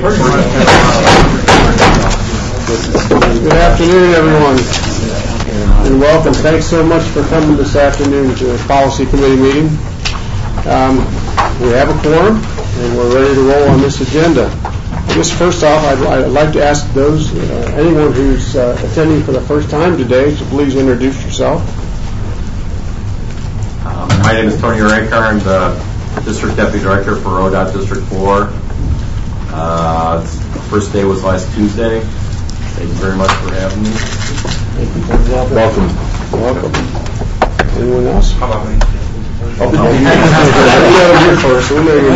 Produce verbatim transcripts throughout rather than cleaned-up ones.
Good afternoon, everyone, and welcome. Thanks so much for coming this afternoon to the Policy Committee meeting. Um, we have a quorum, and we're ready to roll on this agenda. I guess first off, I'd, I'd like to ask those, uh, anyone who's uh, attending for the first time today, to please introduce yourself. Um, my name is Tony Urekar. I'm the District Deputy Director for O D O T District four. Uh, the first day was last Tuesday. Thank you very much for having me. Thank you. Welcome. Welcome. Welcome. Anyone else? How about me? Oh, we know you're first. We know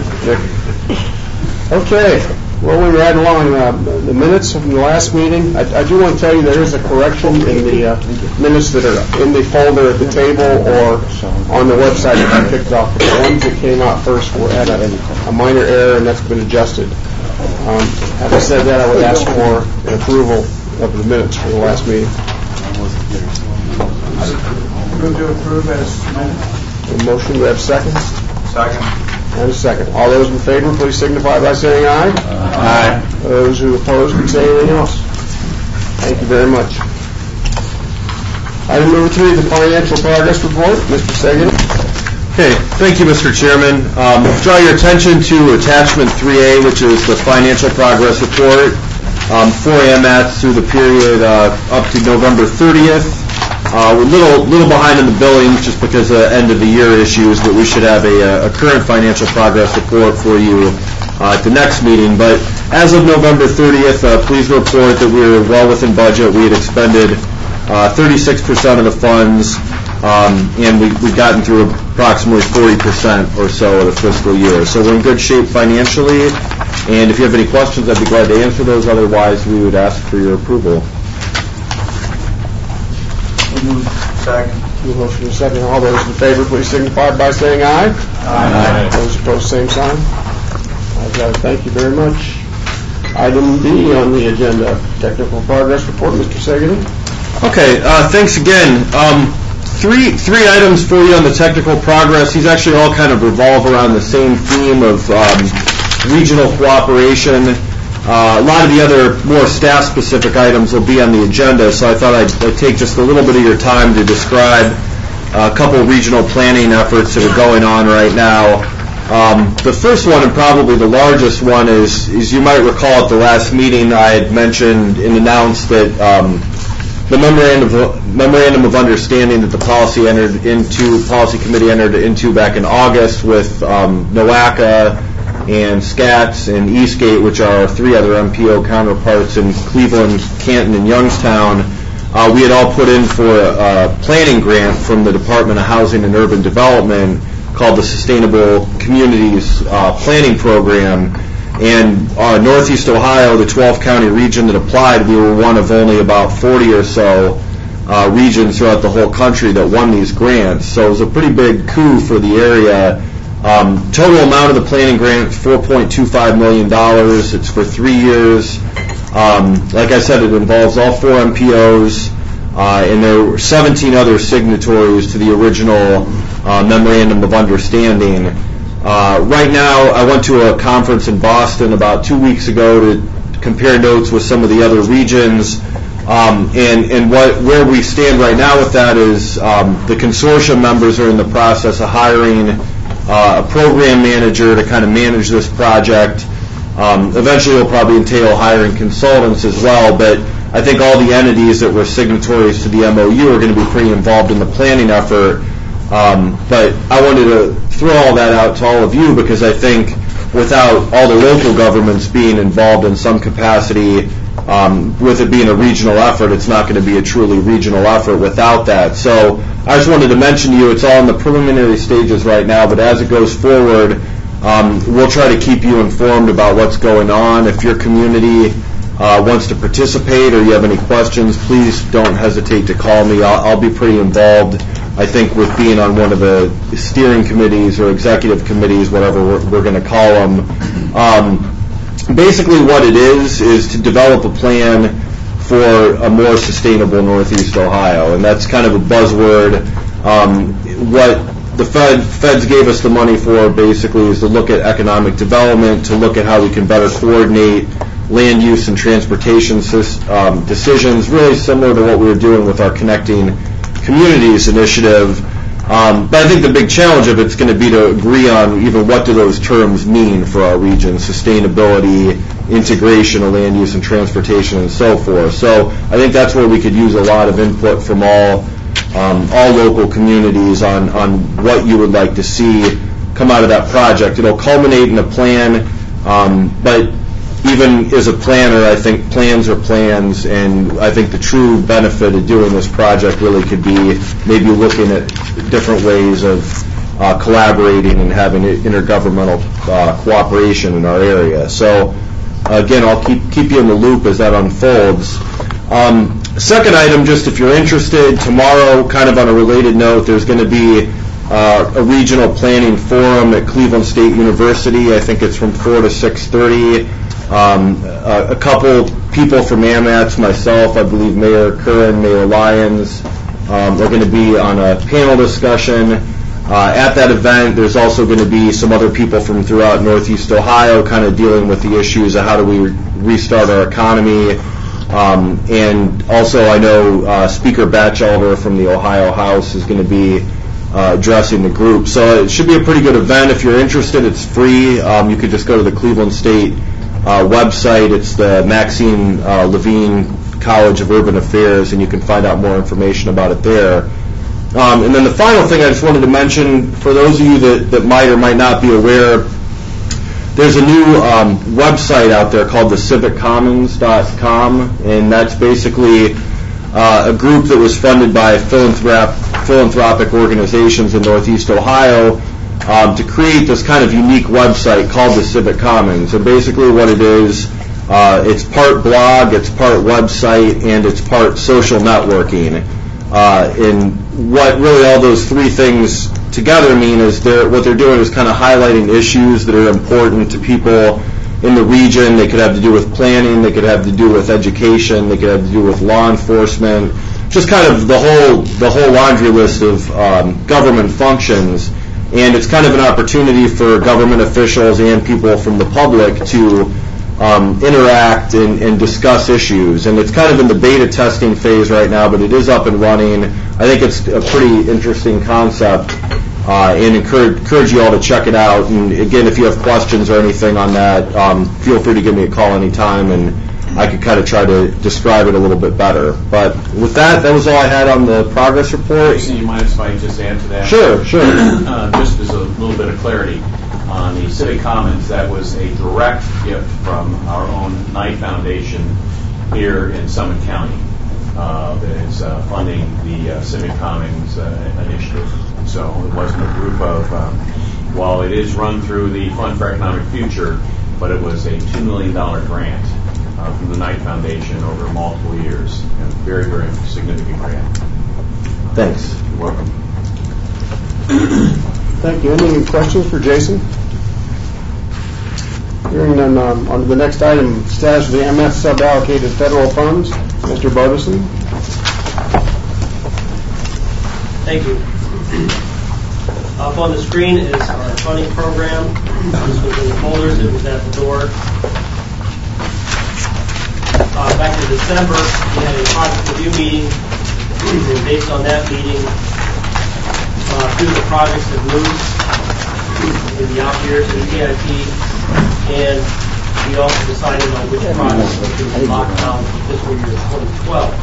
you're Okay. Well, we're right along uh, the minutes from the last meeting. I, I do want to tell you there is a correction in the uh, minutes that are in the folder at the table or on the website that I picked off. The ones that came out first were had a, a minor error, and that's been adjusted. Um, having said that, I would ask for an approval of the minutes for the last meeting. Move to approve as submitted. A motion, do we have seconds? Second. And a second. All those in favor, please signify by saying aye. Aye. Those who oppose can say anything else. Thank you very much. Item number three, the financial progress report. Mister Seguin. Okay, thank you, Mister Chairman. Um, draw your attention to attachment three A, which is the financial progress report um, for A M A T through the period uh, up to November thirtieth. Uh, we're a little, little behind in the billings just because of end of the year issues, but we should have a, a current financial progress report for you uh, at the next meeting. But as of November thirtieth, uh, please report that we were well within budget. We had expended uh, thirty-six percent of the funds, um, and we, we've gotten through approximately forty percent or so of the fiscal year. So we're in good shape financially, and if you have any questions, I'd be glad to answer those. Otherwise, we would ask for your approval. Second. Motion is second. All those in favor, please signify by saying aye. Aye. Those opposed, same sign. I've got it. Thank you very much. Item B on the agenda, technical progress report. Mister Seguin. Okay, uh, thanks again. Um, three three items for you on the technical progress. These actually all kind of revolve around the same theme of um, regional cooperation. Uh, a lot of the other more staff-specific items will be on the agenda, so I thought I'd, I'd take just a little bit of your time to describe a couple of regional planning efforts that are going on right now. Um, the first one, and probably the largest one, is, is you might recall at the last meeting I had mentioned and announced that um, the memorandum of, memorandum of understanding that the policy entered into, policy committee entered into back in August with um, NOACA and SCATS and Eastgate, which are our three other M P O counterparts in Cleveland, Canton, and Youngstown. Uh, we had all put in for a, a planning grant from the Department of Housing and Urban Development called the Sustainable Communities uh, Planning Program. And uh, Northeast Ohio, the twelve county region that applied, we were one of only about forty or so uh, regions throughout the whole country that won these grants. So it was a pretty big coup for the area. Um, total amount of the planning grant, four point two five million dollars. It's for three years. Um, like I said, it involves all four M P Os, uh, and there were seventeen other signatories to the original uh, Memorandum of Understanding. Uh, right now, I went to a conference in Boston about two weeks ago to compare notes with some of the other regions. Um, and and what, where we stand right now with that is um, the consortium members are in the process of hiring Uh, a program manager to kind of manage this project. Um, eventually it'll probably entail hiring consultants as well, but I think all the entities that were signatories to the M O U are going to be pretty involved in the planning effort. Um, but I wanted to throw all that out to all of you because I think without all the local governments being involved in some capacity, um, with it being a regional effort, it's not going to be a truly regional effort without that. So I just wanted to mention to you, it's all in the preliminary stages right now, but as it goes forward, um, we'll try to keep you informed about what's going on. If your community uh, wants to participate or you have any questions, please don't hesitate to call me. I'll, I'll be pretty involved, I think, with being on one of the steering committees or executive committees, whatever we're, we're going to call them. Um, basically what it is is to develop a plan for a more sustainable Northeast Ohio, and that's kind of a buzzword. Um, what the Fed, Feds gave us the money for basically is to look at economic development, to look at how we can better coordinate land use and transportation um, decisions, really similar to what we were doing with our Connecting Communities initiative. Um, but I think the big challenge of it's going to be to agree on even what do those terms mean for our region: sustainability, integration of land use and transportation, and so forth. So I think that's where we could use a lot of input from all um, all local communities on, on what you would like to see come out of that project. It'll culminate in a plan, um, but even as a planner, I think plans are plans, and I think the true benefit of doing this project really could be maybe looking at different ways of uh, collaborating and having intergovernmental uh, cooperation in our area. So again, I'll keep keep you in the loop as that unfolds. Um, second item, just if you're interested, tomorrow, kind of on a related note, there's going to be uh, a regional planning forum at Cleveland State University. I think it's from four to six thirty. Um, a, a couple people from AMATS, myself, I believe Mayor Curran, Mayor Lyons, um, are going to be on a panel discussion. Uh, at that event, there's also going to be some other people from throughout Northeast Ohio kind of dealing with the issues of how do we re- restart our economy. Um, and also, I know uh, Speaker Batchelder from the Ohio House is going to be uh, addressing the group. So it should be a pretty good event. If you're interested, it's free. Um, you could just go to the Cleveland State uh, website. It's the Maxine uh, Levine College of Urban Affairs, and you can find out more information about it there. Um, and then the final thing I just wanted to mention, for those of you that, that might or might not be aware, there's a new um, website out there called the civic commons dot com, and that's basically uh, a group that was funded by philanthrop- philanthropic organizations in Northeast Ohio um, to create this kind of unique website called the Civic Commons. And basically what it is, uh, it's part blog, it's part website, and it's part social networking. Uh, and what really all those three things together mean is they're, what they're doing is kind of highlighting issues that are important to people in the region. They could have to do with planning, they could have to do with education, they could have to do with law enforcement, just kind of the whole the whole laundry list of um, government functions. And it's kind of an opportunity for government officials and people from the public to Um, interact and, and discuss issues. And it's kind of in the beta testing phase right now, but it is up and running. I think it's a pretty interesting concept, uh, and encourage, encourage you all to check it out. And again, if you have questions or anything on that, um, feel free to give me a call anytime, and I could kind of try to describe it a little bit better. But with that, that was all I had on the progress report. Jason, you mind if I just add to that? Sure, sure. uh, just as a little bit of clarity. On the Civic Commons, that was a direct gift from our own Knight Foundation here in Summit County uh, that is uh, funding the uh, Civic Commons uh, initiative. So it wasn't a group of, um, while it is run through the Fund for Economic Future, but it was a two million dollars grant uh, from the Knight Foundation over multiple years. A very, very significant grant. Thanks. You're welcome. Thank you. Any questions for Jason? Hearing none, um, on to the next item, status of the M S sub-allocated federal funds. Mister Bartleson. Thank you. Up on the screen is our funding program. This was in the folders. It was at the door. Uh, back in December, we had a project review meeting, and based on that meeting, uh, two of the projects have moved in the out years in the C I P, and we also decided on which projects were to be locked down for fiscal year twenty twelve.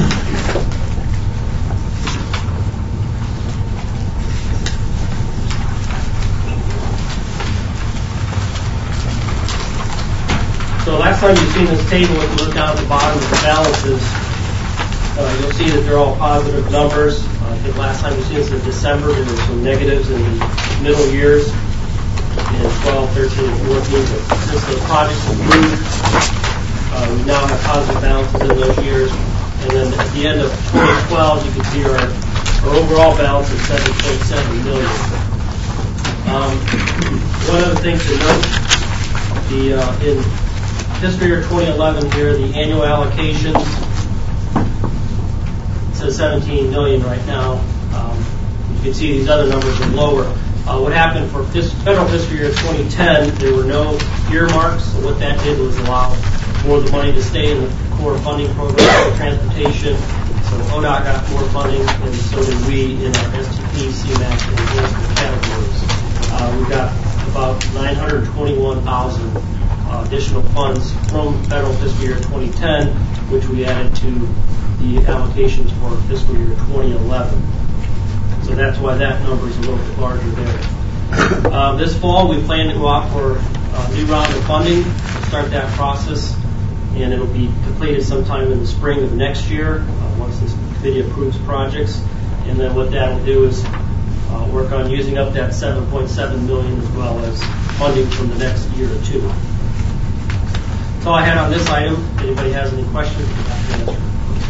So last time you've seen this table, if you look down at the bottom of the balances, uh, you'll see that they're all positive numbers. Uh, I think last time you've seen this in December, there were some negatives in the middle years. In twelve, thirteen, and fourteen, but since those projects have moved, uh, we now have positive balances in those years. And then at the end of twenty twelve, you can see our, our overall balance is seven point seven million. Um, one of the things to note, the uh, in fiscal year twenty eleven here, the annual allocations, it says seventeen million right now. Um, You can see these other numbers are lower. Uh, what happened for fis- federal fiscal year twenty ten, there were no earmarks, so what that did was allow more of the money to stay in the core funding program for transportation. So O D O T got more funding, and so did we in our S T P, C MAC, and enhancement categories. Uh, we got about nine hundred twenty-one thousand uh, additional funds from federal fiscal year twenty ten, which we added to the allocations for fiscal year twenty eleven. So that's why that number is a little bit larger there. Uh, this fall, we plan to go out for a new round of funding, start that process, and it'll be completed sometime in the spring of next year uh, once this committee approves projects. And then what that will do is uh, work on using up that seven point seven million dollars as well as funding from the next year or two. That's all I had on this item. If anybody has any questions, I'd be happy to answer.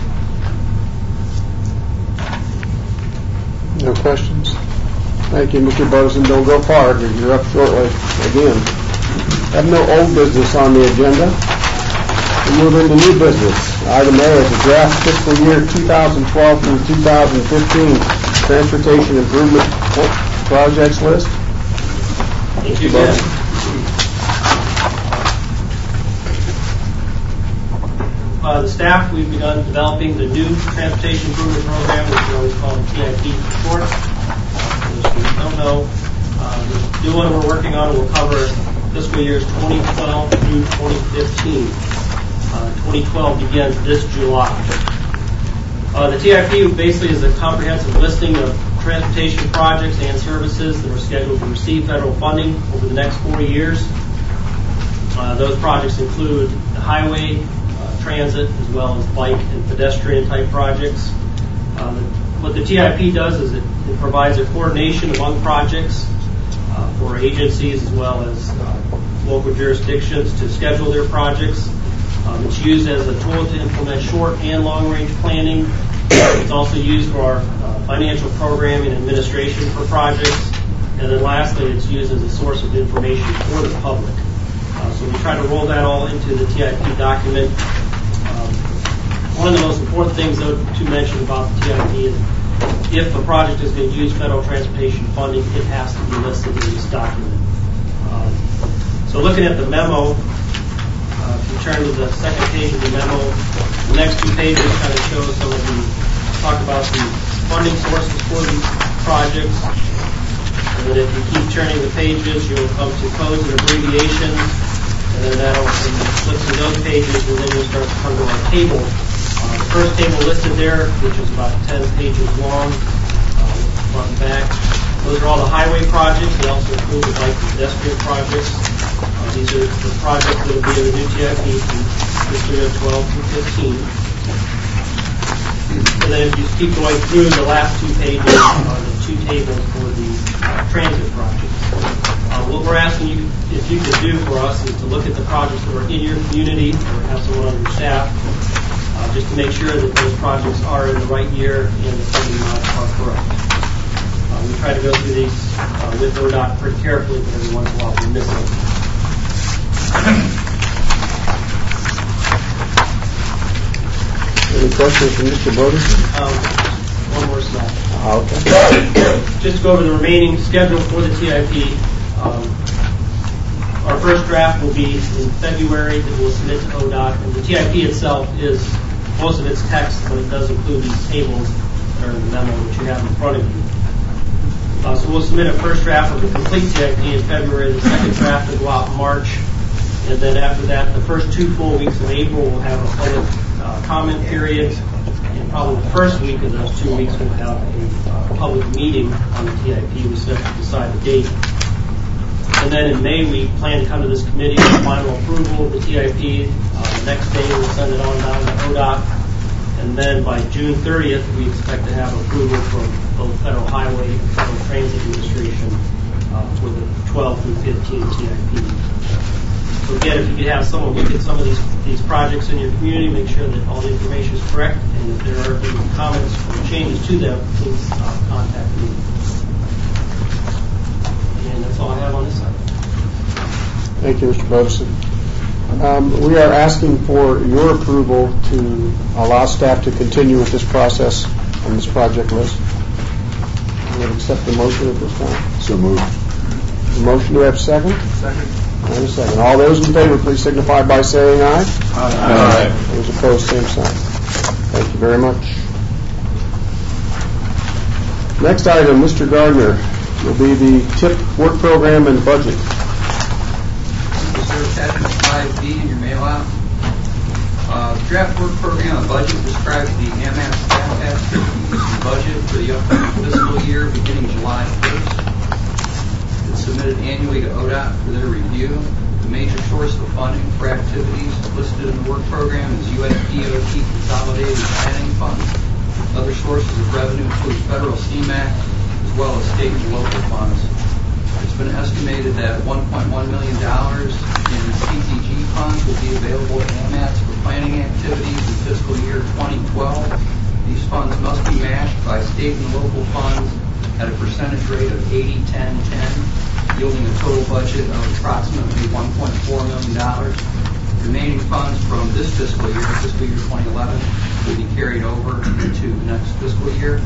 No questions? Thank you, Mister Bozeman. Don't go far, you're up shortly again. Have no old business on the agenda. We move into new business. Item A is the draft fiscal year two thousand twelve through two thousand fifteen transportation improvement projects list. Thank you, Bozeman. Ben. Uh, the staff, we've begun developing the new Transportation Improvement Program, which we always call the T I P for short. Uh, for those who don't know, uh, the new one we're working on will cover fiscal years twenty twelve through twenty fifteen. Uh, twenty twelve begins this July. Uh, the T I P basically is a comprehensive listing of transportation projects and services that are scheduled to receive federal funding over the next four years. Uh, those projects include the highway, transit, as well as bike and pedestrian type projects. Uh, the, what the T I P does is it, it provides a coordination among projects uh, for agencies as well as uh, local jurisdictions to schedule their projects. Um, it's used as a tool to implement short and long range planning. It's also used for our uh, financial programming and administration for projects. And then lastly, it's used as a source of information for the public. Uh, so we try to roll that all into the T I P document. One of the most important things, though, to mention about the T I P is if a project is going to use federal transportation funding, it has to be listed in this document. Um, so looking at the memo, uh, if you turn to the second page of the memo, the next two pages kind of show some of the, talk about the funding sources for these projects. And then if you keep turning the pages, you'll come to codes and abbreviations. And then that'll, when you flip through those pages, and then you'll start to come to our table. Uh, the first table listed there, which is about ten pages long, uh, front and back. Those are all the highway projects. They also include the bike and pedestrian projects. Uh, these are the projects that will be in the new T I P from fiscal year twelve through fifteen. And then if you keep going through, the last two pages are the two tables for the uh, transit projects. Uh, what we're asking you, if you could do for us, is to look at the projects that are in your community or have someone on your staff, uh, just to make sure that those projects are in the right year and the funding amounts are correct. Uh, we try to go through these uh, with O D O T pretty carefully, but every once in a while we miss them. Any questions from Mister Bowden? Um, one more slide. Ah, okay. Just to go over the remaining schedule for the T I P. Um, our first draft will be in February that we'll submit to O D O T. And the T I P itself is, most of its text, but it does include these tables that are in the memo that you have in front of you. Uh, so we'll submit a first draft of the complete T I P in February. The second draft will go out in March. And then after that, the first two full weeks of April, we'll have a public uh, comment period. And probably the first week of those two weeks, we'll have a uh, public meeting on the T I P. We still have to decide the date. And then in May, we plan to come to this committee for final approval of the T I P. Uh, the next day, we'll send it on down to O D O T. And then by June thirtieth, we expect to have approval from both Federal Highway and Federal Transit Administration uh, for the twelve through fifteen T I P. So again, if you could have someone look at some of these, these projects in your community, make sure that all the information is correct, and if there are any comments or changes to them, please uh, contact me. And that's all I have on this side. Thank you, Mister Bodeson. Um, we are asking for your approval to allow staff to continue with this process on this project list. would accept the motion at this time. So moved. The motion, do I have a second? Second. And a second. All those in favor, please signify by saying aye. Aye. Those opposed, same sign. Thank you very much. Next item, Mister Gardner, will be the T I P work program and budget. Is there attachment five B in your mail out? Uh, draft work program and budget describes the A M A T staff activities and budget for the upcoming fiscal year beginning July first. It's submitted annually to O D O T for their review. The major source of funding for activities listed in the work program is U S D O T Consolidated Planning Fund. Other sources of revenue include federal C MAQ as well as state and local funds. It's been estimated that one point one million dollars in C T G funds will be available to A M A Ts for planning activities in fiscal year twenty twelve. These funds must be matched by state and local funds at a percentage rate of eighty ten ten, yielding a total budget of approximately one point four million dollars. Remaining funds from this fiscal year, fiscal year twenty eleven, will be carried over into the next fiscal year.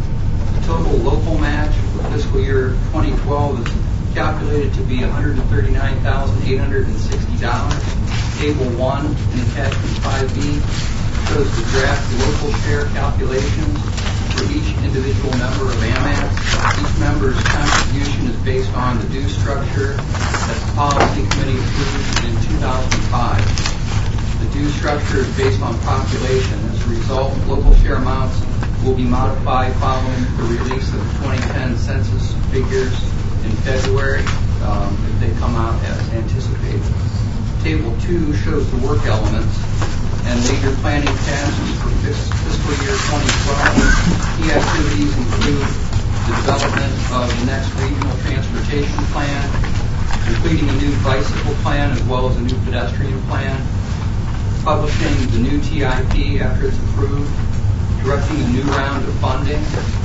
The total local match for fiscal year twenty twelve is calculated to be one hundred thirty-nine thousand eight hundred sixty dollars. Table one in attachment five B shows the draft local share calculations for each individual member of A M A T. Each member's contribution is based on the due structure that the policy committee approved in two thousand five. The due structure is based on population. As a result, local share amounts will be modified following the release of the twenty ten census figures in February um, if they come out as anticipated. Table two shows the work elements and major planning tasks for fiscal year twenty twelve. Key activities include the development of the next regional transportation plan, completing a new bicycle plan as well as a new pedestrian plan, publishing the new T I P after it's approved, directing a new round of funding,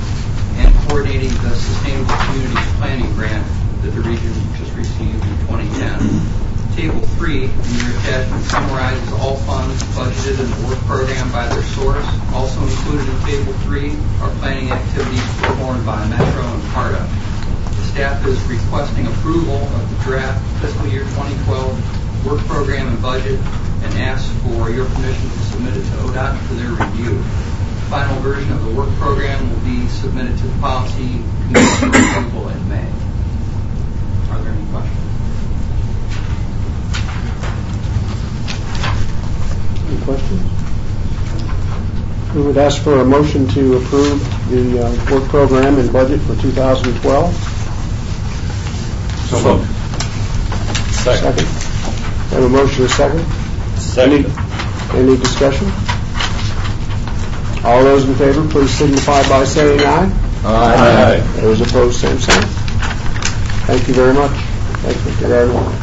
and coordinating the Sustainable Communities Planning Grant that the region just received in twenty ten. Table three in your attachment summarizes all funds budgeted in the work program by their source. Also included in Table three are planning activities performed by Metro and CARTA. The staff is requesting approval of the draft fiscal year twenty twelve work program and budget and asks for your permission to submit it to O D O T for their review. The final version of the work program will be submitted to the policy committee for approval in May. Are there any questions? Any questions? We would ask for a motion to approve the uh, work program and budget for two thousand twelve. So moved. Second. We have a motion, a second. Second. Any, any discussion? All those in favor, please signify by saying aye. Aye. Those opposed, same sign. Thank you very much. Thank you, Mister Gardner.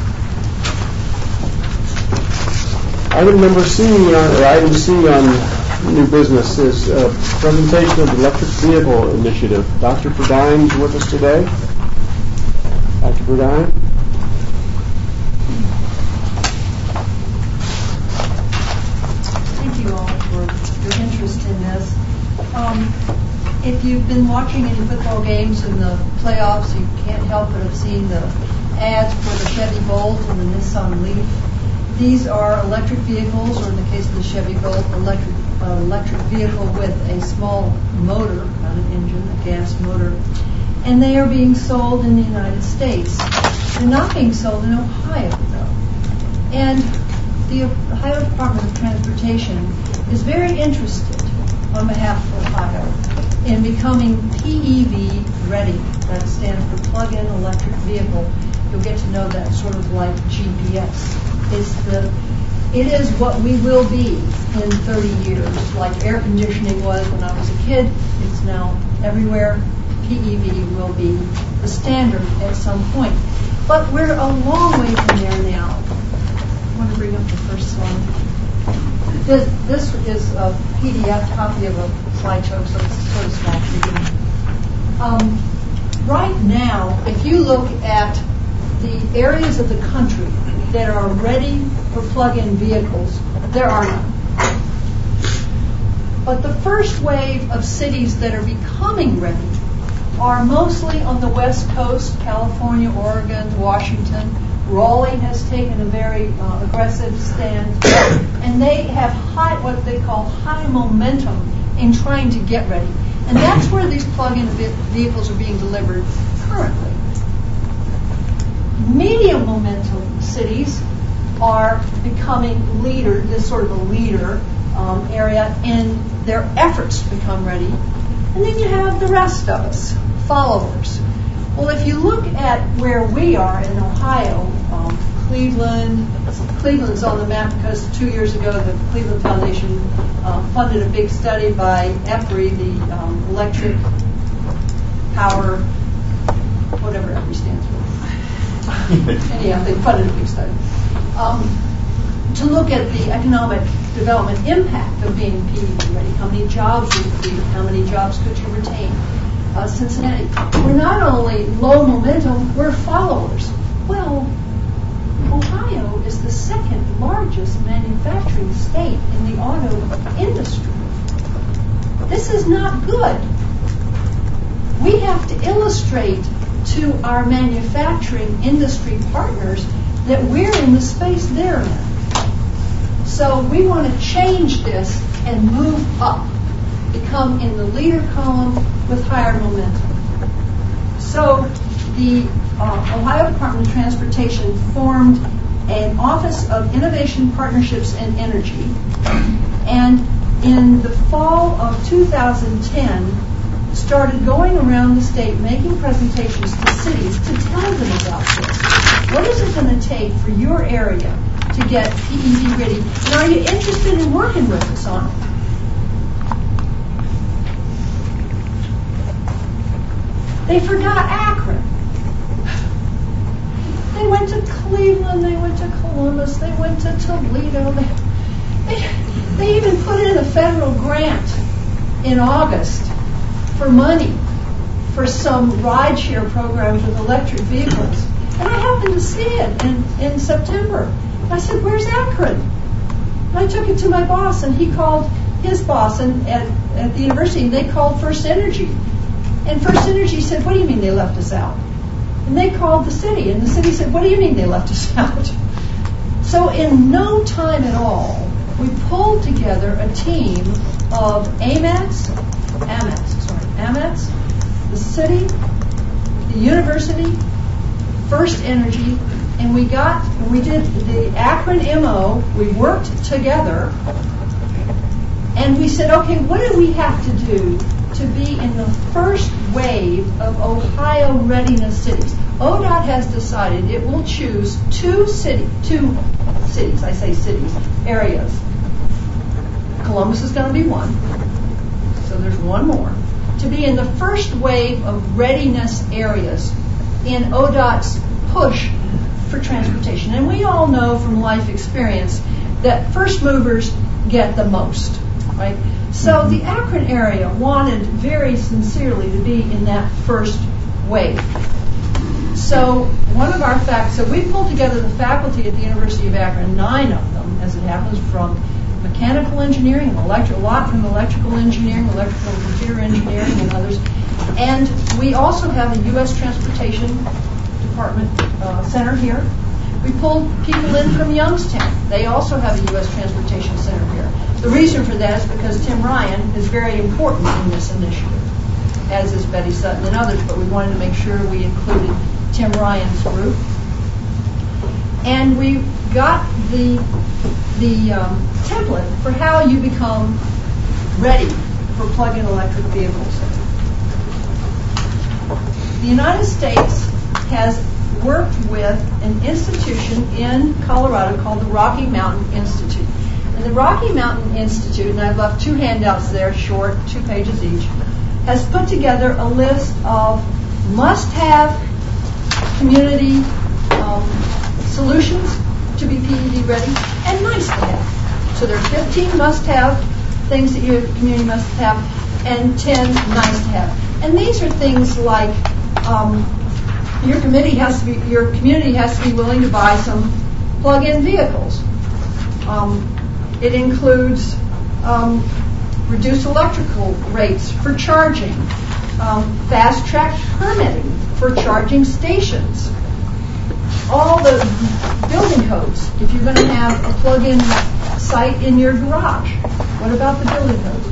Item number C, on, or item C on new business is uh, presentation of the electric vehicle initiative. Doctor Perdine is with us today. Doctor Perdine. Thank you all for your interest in this. Um, if you've been watching any football games in the playoffs, you can't help but have seen the ads for the Chevy Bolt and the Nissan Leaf. These are electric vehicles, or in the case of the Chevy Bolt, electric uh, electric vehicle with a small motor, not an engine, a gas motor. And they are being sold in the United States. They're not being sold in Ohio, though. And the Ohio Department of Transportation is very interested, on behalf of Ohio, in becoming P E V ready. That stands for plug-in electric vehicle. You'll get to know that sort of like G P S. It's the, it is what we will be in thirty years, like air conditioning was when I was a kid. It's now everywhere. P E V will be the standard at some point. But we're a long way from there now. I want to bring up the first slide. This, this is a P D F copy of a slideshow, so it's sort of small for you. Um, right now, if you look at the areas of the country that are ready for plug-in vehicles, there are none. But the first wave of cities that are becoming ready are mostly on the West Coast, California, Oregon, Washington. Raleigh has taken a very uh, aggressive stand, and they have high, what they call high momentum in trying to get ready. And that's where these plug-in vehicles are being delivered currently. Medium momentum cities are becoming leader, this sort of a leader um, area in their efforts to become ready. And then you have the rest of us, followers. Well, if you look at where we are in Ohio, um, Cleveland, Cleveland's on the map because two years ago the Cleveland Foundation uh, funded a big study by EPRI, the um, electric power, whatever EPRI stands for. Anyhow, they funded a big study um, to look at the economic development impact of being P E V ready. How many jobs would it create? How many jobs could you retain? Uh, Cincinnati, we're not only low momentum, we're followers. Well, Ohio is the second largest manufacturing state in the auto industry. This is not good. We have to illustrate to our manufacturing industry partners that we're in the space they're in. So we want to change this and move up, become in the leader column with higher momentum. So the uh, Ohio Department of Transportation formed an Office of Innovation, Partnerships, and Energy, and in the fall of two thousand ten started going around the state making presentations to cities to tell them about this. What is it going to take for your area to get P E V ready? And are you interested in working with us on it? They forgot Akron. They went to Cleveland, they went to Columbus, they went to Toledo. They, they, they even put in a federal grant in August for money for some rideshare programs with electric vehicles. And I happened to see it in, in September. I said, where's Akron? And I took it to my boss, and he called his boss and at, at the university, and they called First Energy. And First Energy said, what do you mean they left us out? And they called the city, and the city said, what do you mean they left us out? So in no time at all, we pulled together a team of A M A T S, A M A T S, sorry, A M A T S, the city, the university, First Energy, and we got, we did the Akron M O, we worked together, and we said, okay, what do we have to do to be in the first wave of Ohio readiness cities? O D O T has decided it will choose two city, two cities, I say cities, areas. Columbus is going to be one, so there's one more, to be in the first wave of readiness areas in O D O T's push for transportation. And we all know from life experience that first movers get the most, right? So the Akron area wanted very sincerely to be in that first wave. So one of our facts, so we pulled together the faculty at the University of Akron, nine of them, as it happens, from mechanical engineering, electric, a lot from electrical engineering, electrical and computer engineering, and others. And we also have a U S Transportation Department uh, center here. We pulled people in from Youngstown. They also have a U S Transportation Center here. The reason for that is because Tim Ryan is very important in this initiative, as is Betty Sutton and others, but we wanted to make sure we included Tim Ryan's group. And we got the, the um, template for how you become ready for plug-in electric vehicles. The United States has worked with an institution in Colorado called the Rocky Mountain Institute. And the Rocky Mountain Institute, and I've left two handouts there, short, two pages each, has put together a list of must-have community um, solutions to be P E V ready and nice-to-have. So there are fifteen must-have things that your community must have and ten nice-to-have. And these are things like um, your committee has to be, your community has to be willing to buy some plug-in vehicles. Um, it includes um, reduced electrical rates for charging, um, fast-track permitting for charging stations. All the building codes. If you're going to have a plug-in site in your garage, what about the building codes?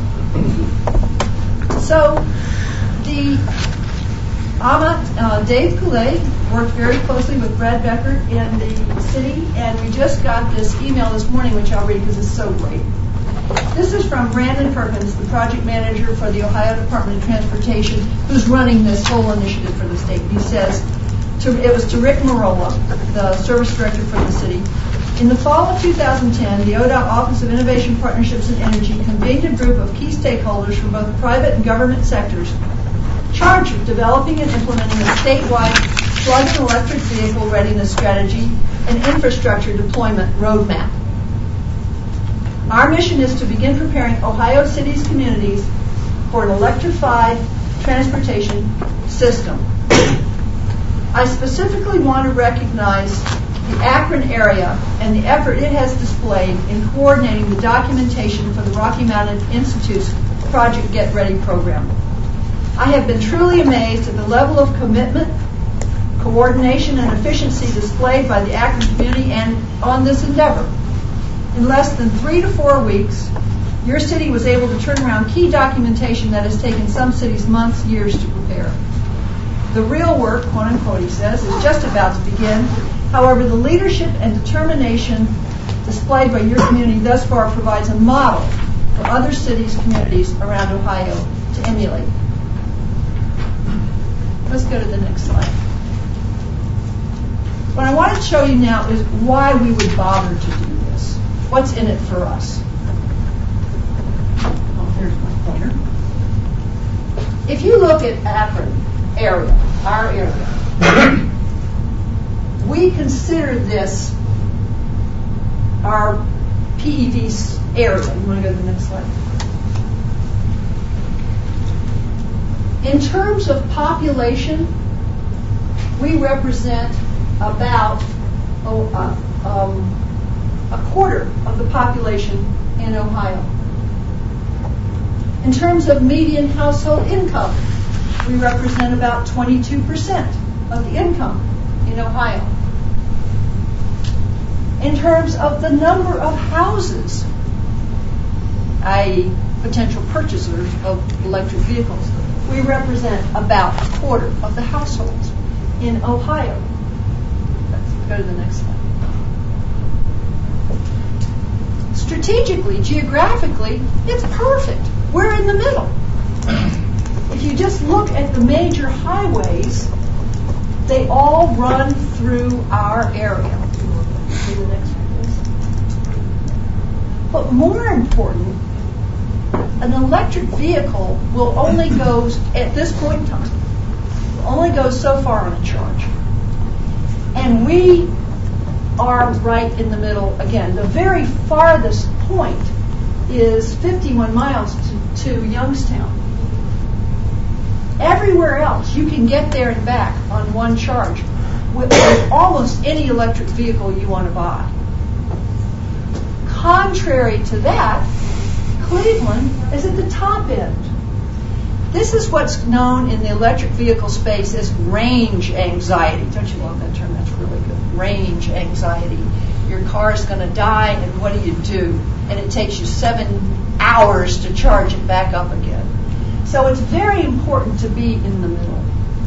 So the Ama, uh, Dave Coulee worked very closely with Brad Becker in the city, and we just got this email this morning, which I'll read because it's so great. This is from Brandon Perkins, the project manager for the Ohio Department of Transportation, who's running this whole initiative for the state. He says, to, it was to Rick Marola, the service director for the city. In the fall of two thousand ten, the O D O T Office of Innovation, Partnerships, and Energy convened a group of key stakeholders from both private and government sectors charged with developing and implementing a statewide plug-in electric vehicle readiness strategy and infrastructure deployment roadmap. Our mission is to begin preparing Ohio cities' communities for an electrified transportation system. I specifically want to recognize the Akron area and the effort it has displayed in coordinating the documentation for the Rocky Mountain Institute's Project Get Ready program. I have been truly amazed at the level of commitment, coordination, and efficiency displayed by the Akron community and on this endeavor. In less than three to four weeks, your city was able to turn around key documentation that has taken some cities months, years to prepare. The real work, quote unquote, he says, is just about to begin. However, the leadership and determination displayed by your community thus far provides a model for other cities, communities around Ohio to emulate. Let's go to the next slide. What I want to show you now is why we would bother to do this. What's in it for us? Oh, here's my pointer. If you look at Akron area, our area, we consider this our P E V area. You want to go to the next slide? In terms of population, we represent about oh, uh, um, a quarter of the population in Ohio. In terms of median household income, we represent about twenty-two percent of the income in Ohio. In terms of the number of houses, that is potential purchasers of electric vehicles, we represent about a quarter of the households in Ohio. Let's go to the next slide. Strategically, geographically, it's perfect. We're in the middle. If you just look at the major highways, they all run through our area. See the next one, please. But more important, an electric vehicle will only go, at this point in time, will only go so far on a charge. And we are right in the middle again. The very farthest point is fifty-one miles to, to Youngstown. Everywhere else, you can get there and back on one charge with, with almost any electric vehicle you want to buy. Contrary to that, Cleveland is at the top end. This is what's known in the electric vehicle space as range anxiety. Don't you love that term? That's really good. Range anxiety. Your car's going to die, and what do you do? And it takes you seven hours to charge it back up again. So it's very important to be in the middle.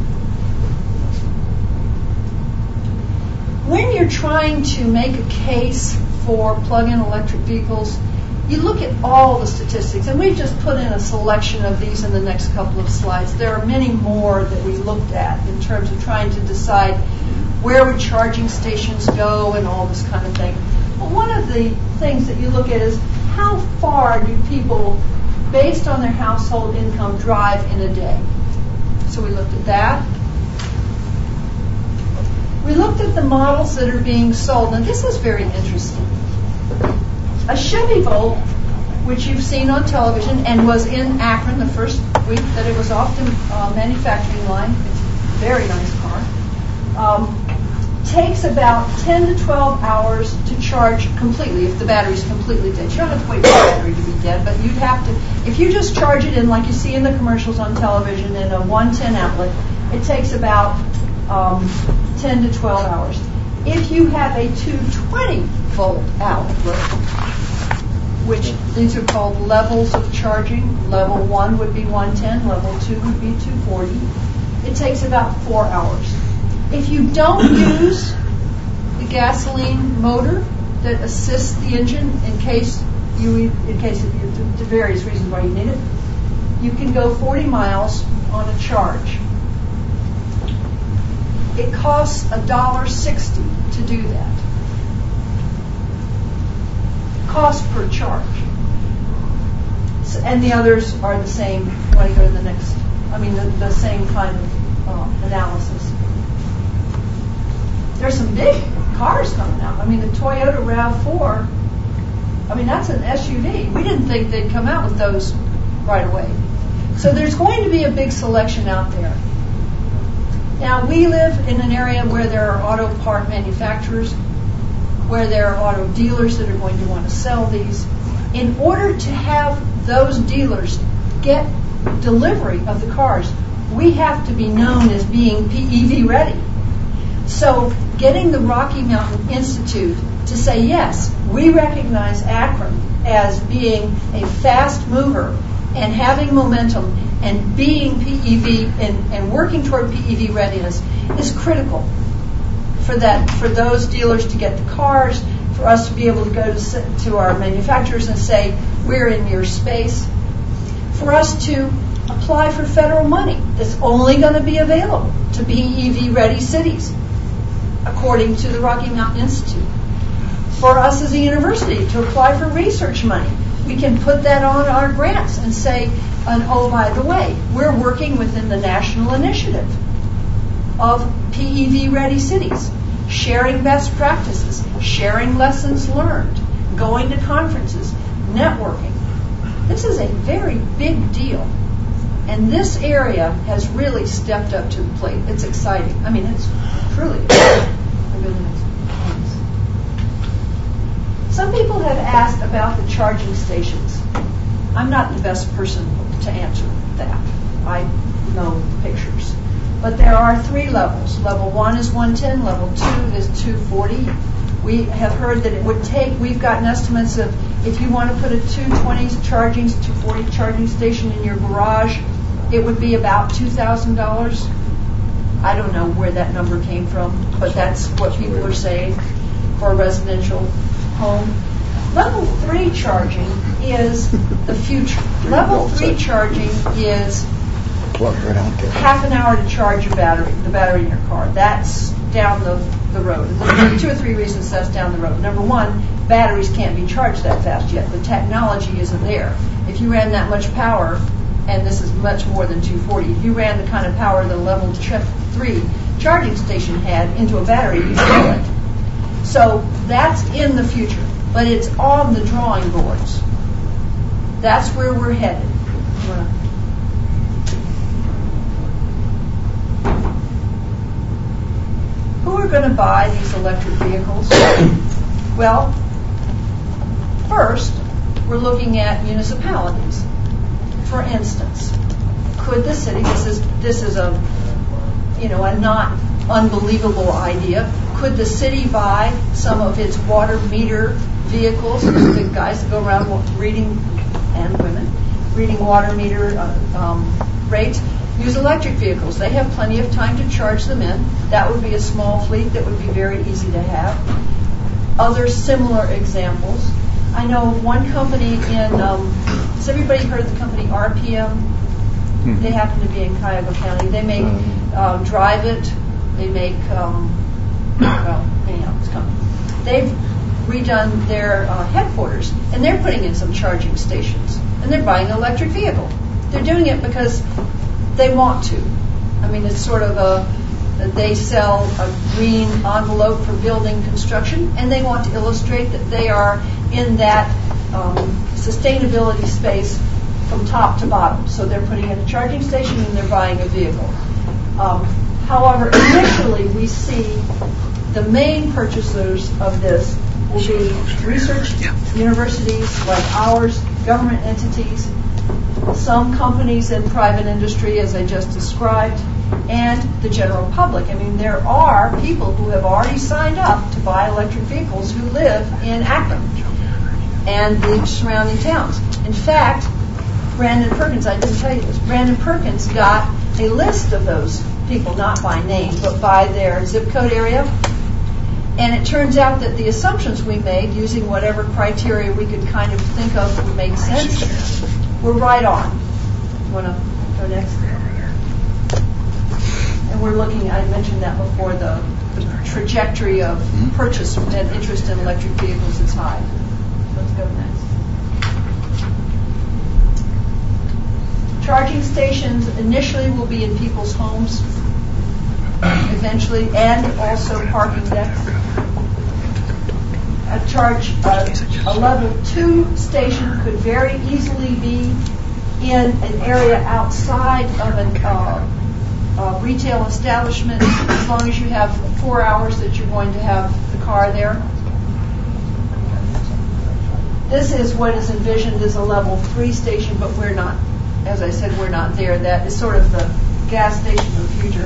When you're trying to make a case for plug-in electric vehicles, you look at all the statistics, and we've just put in a selection of these in the next couple of slides. There are many more that we looked at in terms of trying to decide where would charging stations go and all this kind of thing. But one of the things that you look at is how far do people, based on their household income, drive in a day. So we looked at that. We looked at the models that are being sold. Now this is very interesting. A Chevy Volt, which you've seen on television and was in Akron the first week that it was off the uh, manufacturing line. It's a very nice car. Um, takes about ten to twelve hours to charge completely if the battery's completely dead. You don't have to wait for the battery to be dead, but you'd have to, if you just charge it in like you see in the commercials on television in a one ten outlet, it takes about um, ten to twelve hours. If you have a two twenty volt outlet, which these are called levels of charging, level one would be one ten, level two would be two forty, it takes about four hours. If you don't use the gasoline motor that assists the engine in case you, in case of you, to various reasons why you need it, you can go forty miles on a charge. It costs one dollar sixty to do that. Cost per charge. So, and the others are the same. Want to go to the next? I mean, the, the same kind of uh, analysis. There's some big cars coming out. I mean, the Toyota RAV four, I mean, that's an S U V. We didn't think they'd come out with those right away. So there's going to be a big selection out there. Now, we live in an area where there are auto part manufacturers, where there are auto dealers that are going to want to sell these. In order to have those dealers get delivery of the cars, we have to be known as being P E V ready. So getting the Rocky Mountain Institute to say, yes, we recognize Akron as being a fast mover and having momentum and being P E V and, and working toward P E V readiness is critical for that, for those dealers to get the cars, for us to be able to go to, to our manufacturers and say, we're in your space, for us to apply for federal money that's only going to be available to P E V ready cities, according to the Rocky Mountain Institute. For us as a university to apply for research money, we can put that on our grants and say, and oh, by the way, we're working within the national initiative of P E V ready cities, sharing best practices, sharing lessons learned, going to conferences, networking. This is a very big deal. And this area has really stepped up to the plate. It's exciting. I mean, it's truly exciting. Some people have asked about the charging stations. I'm not the best person to answer that. I know the pictures. But there are three levels. Level one is one ten, level two is two forty. We have heard that it would take, we've gotten estimates of if you want to put a two twenty charging, two forty charging station in your garage, it would be about two thousand dollars. I don't know where that number came from, but that's what people are saying for a residential home. Level three charging is the future. Level three charging is half an hour to charge your battery, the battery in your car. That's down the, the road. And there are two or three reasons that's down the road. Number one, batteries can't be charged that fast yet. The technology isn't there. If you ran that much power, and this is much more than two forty, if you ran the kind of power the level three charging station had into a battery, you'd kill it. So that's in the future, but it's on the drawing boards. That's where we're headed. Who are going to buy these electric vehicles? Well, first, we're looking at municipalities. For instance, could the city, this is this is a you know a not unbelievable idea, could the city buy some of its water meter vehicles, the guys that go around reading, and women, reading water meter uh, um, rates, use electric vehicles? They have plenty of time to charge them in. That would be a small fleet that would be very easy to have. Other similar examples. I know of one company in, um, has everybody heard of the company R P M? Hmm. They happen to be in Cuyahoga County. They make um, Drive It. They make, um, well, anyhow, it's coming. They've redone their uh, headquarters, and they're putting in some charging stations, and they're buying an electric vehicle. They're doing it because they want to. I mean, it's sort of a, they sell a green envelope for building construction, and they want to illustrate that they are in that um, sustainability space from top to bottom. So they're putting in a charging station and they're buying a vehicle. Um, however, initially we see the main purchasers of this will be research universities like ours, government entities, some companies in private industry, as I just described, and the general public. I mean, there are people who have already signed up to buy electric vehicles who live in Akron and the surrounding towns. In fact, Brandon Perkins, I didn't tell you this, Brandon Perkins got a list of those people, not by name, but by their zip code area. And it turns out that the assumptions we made, using whatever criteria we could kind of think of would make sense, were right on. You want to go next? And we're looking, I mentioned that before, the, the trajectory of purchase and interest in electric vehicles is high. Let's go next. Charging stations initially will be in people's homes, eventually, and also parking decks. A charge, uh, a level two station could very easily be in an area outside of a uh, uh, retail establishment, as long as you have four hours that you're going to have the car there. This is what is envisioned as a level three station, but we're not. As I said, we're not there. That is sort of the gas station of the future.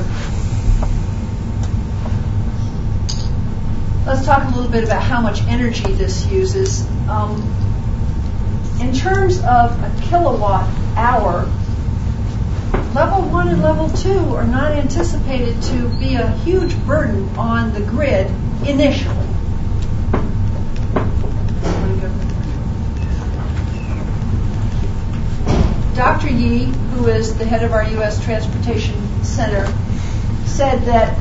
Let's talk a little bit about how much energy this uses. Um, in terms of a kilowatt hour, level one and level two are not anticipated to be a huge burden on the grid initially. Doctor Yee, who is the head of our U S Transportation Center, said that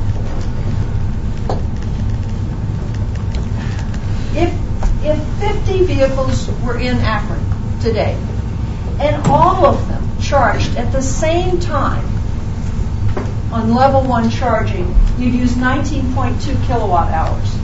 if if fifty vehicles were in Akron today, and all of them charged at the same time on level one charging, you'd use nineteen point two kilowatt hours.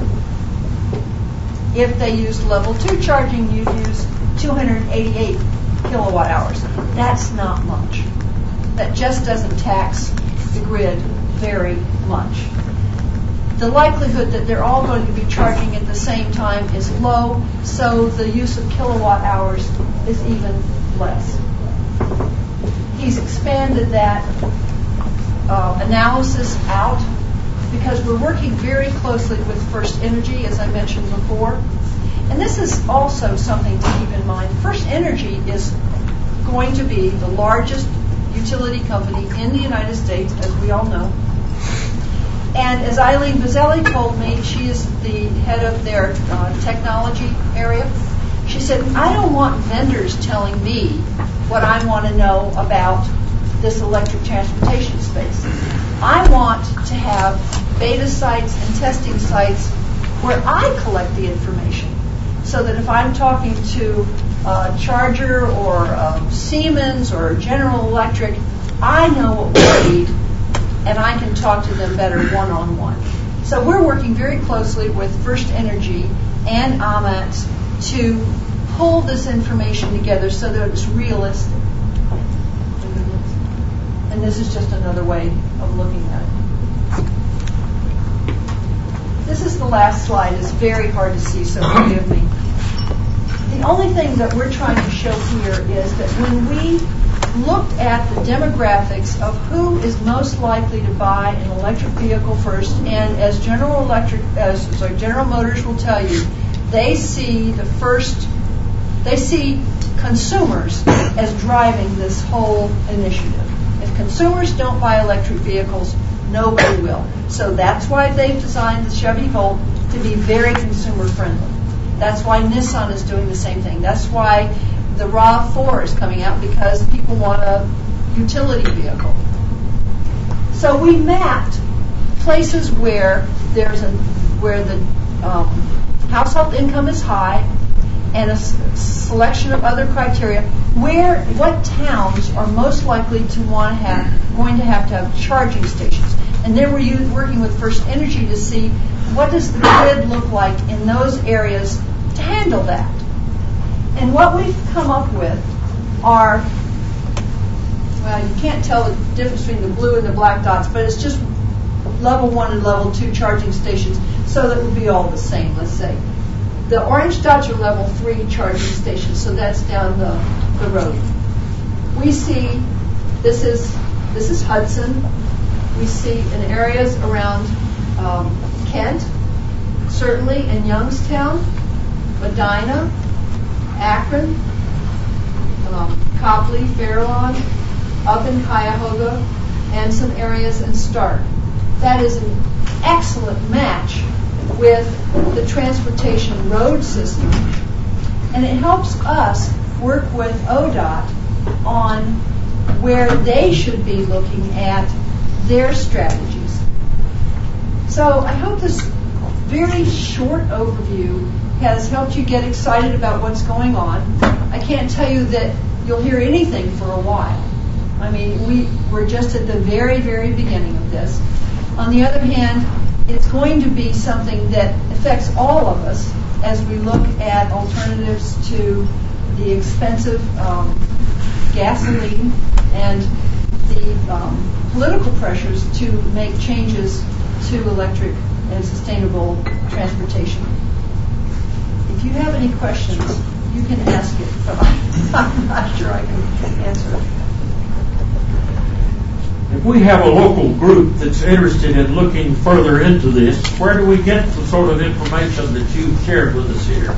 If they used level two charging, you'd use two hundred eighty-eight kilowatt hours. That's not much. That just doesn't tax the grid very much. The likelihood that they're all going to be charging at the same time is low, so the use of kilowatt hours is even less. He's expanded that uh, analysis out because we're working very closely with First Energy, as I mentioned before. And this is also something to keep in mind. First Energy is going to be the largest utility company in the United States, as we all know. And as Eileen Bazzelli told me, she is the head of their uh, technology area. She said, I don't want vendors telling me what I want to know about this electric transportation space. I want to have beta sites and testing sites where I collect the information, so that if I'm talking to uh, Charger or um, Siemens or General Electric, I know what we need, and I can talk to them better one-on-one. So we're working very closely with First Energy and A M A T to pull this information together so that it's realistic. And this is just another way of looking at it. This is the last slide. It's very hard to see, so forgive me. The only thing that we're trying to show here is that when we looked at the demographics of who is most likely to buy an electric vehicle first, and as General Electric, as sorry, General Motors will tell you, they see the first, they see consumers as driving this whole initiative. If consumers don't buy electric vehicles, nobody will. So that's why they've designed the Chevy Volt to be very consumer friendly. That's why Nissan is doing the same thing. That's why the RAV four is coming out, because people want a utility vehicle. So we mapped places where there's a where the um, household income is high, and a s- selection of other criteria. Where what towns are most likely to want to have going to have to have charging stations, and then we're u- working with First Energy to see what does the grid look like in those areas to handle that. And what we've come up with are, well, you can't tell the difference between the blue and the black dots, but it's just level one and level two charging stations, so that would be all the same, let's say. The orange dots are level three charging stations, so that's down the, the road. We see, this is, this is Hudson. We see in areas around um, Kent, certainly in Youngstown, Medina, Akron, um, Copley, Fairlawn, up in Cuyahoga, and some areas in Stark. That is an excellent match with the transportation road system, and it helps us work with O D O T on where they should be looking at their strategies. So I hope this very short overview has helped you get excited about what's going on. I can't tell you that you'll hear anything for a while. I mean, we, we're just at the very, very beginning of this. On the other hand, it's going to be something that affects all of us as we look at alternatives to the expensive um, gasoline and the um, political pressures to make changes to electric and sustainable transportation. If you have any questions, you can ask it, but I'm not sure I can answer it. If we have a local group that's interested in looking further into this, where do we get the sort of information that you've shared with us here?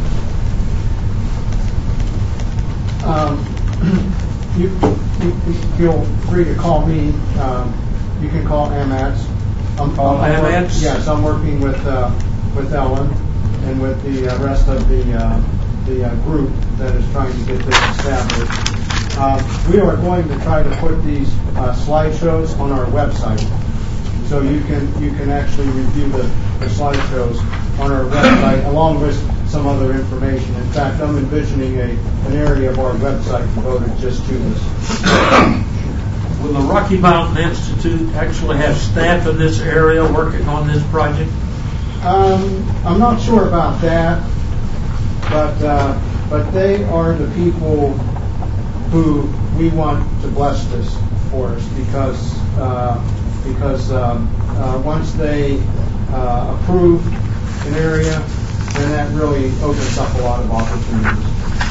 Um, you, you, you feel free to call me. Um, you can call A M A T S. I'm, Call I'm A M A T S? Yes, I'm working with uh, with Ellen and with the uh, rest of the uh, the uh, group that is trying to get this established. Um, we are going to try to put these uh, slideshows on our website, so you can you can actually review the, the slideshows on our website along with some other information. In fact, I'm envisioning a an area of our website devoted just to this. Will the Rocky Mountain Institute actually have staff in this area working on this project? Um, I'm not sure about that, but uh, but they are the people who we want to bless this for us, because uh, because um, uh, once they uh, approve an area, then that really opens up a lot of opportunities.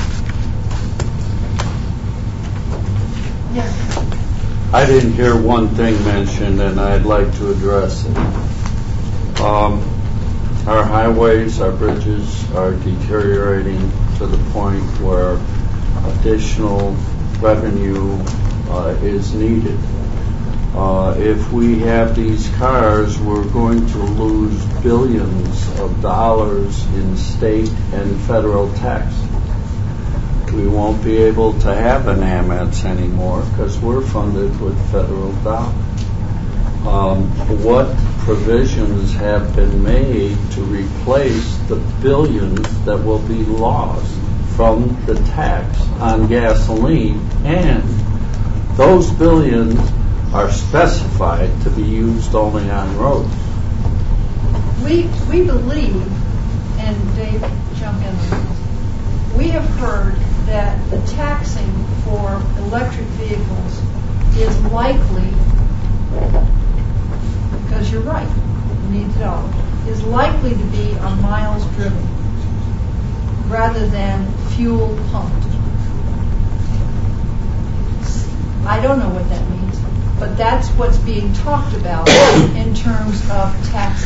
Yes. I didn't hear one thing mentioned, and I'd like to address it. Um, our highways, our bridges are deteriorating to the point where additional revenue uh, is needed. Uh, if we have these cars, we're going to lose billions of dollars in state and federal tax. We won't be able to have an A M A T S anymore because we're funded with federal dollars. Um, what provisions have been made to replace the billions that will be lost from the tax on gasoline? And those billions are specified to be used only on roads. We we believe, and Dave, jump in. We have heard that the taxing for electric vehicles is likely, because you're right, you need the dollar, is likely to be on miles driven rather than fuel pumped. I don't know what that means, but that's what's being talked about in terms of taxes.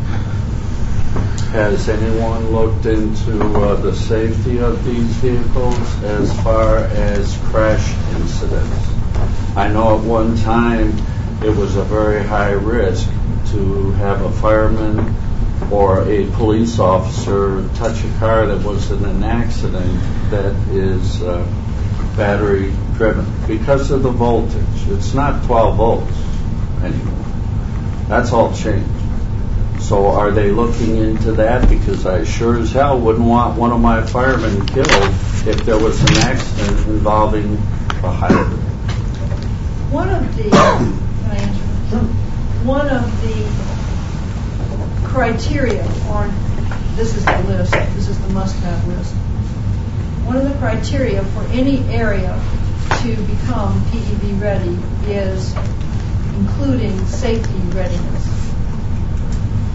Has anyone looked into uh, the safety of these vehicles as far as crash incidents? I know at one time it was a very high risk to have a fireman or a police officer touch a car that was in an accident that is uh, battery driven because of the voltage. It's not twelve volts anymore. That's all changed. So are they looking into that? Because I sure as hell wouldn't want one of my firemen killed if there was an accident involving a hydrant. One of the, can I answer? One of the criteria, or this is the list, this is the must-have list. One of the criteria for any area to become P E V ready is including safety readiness.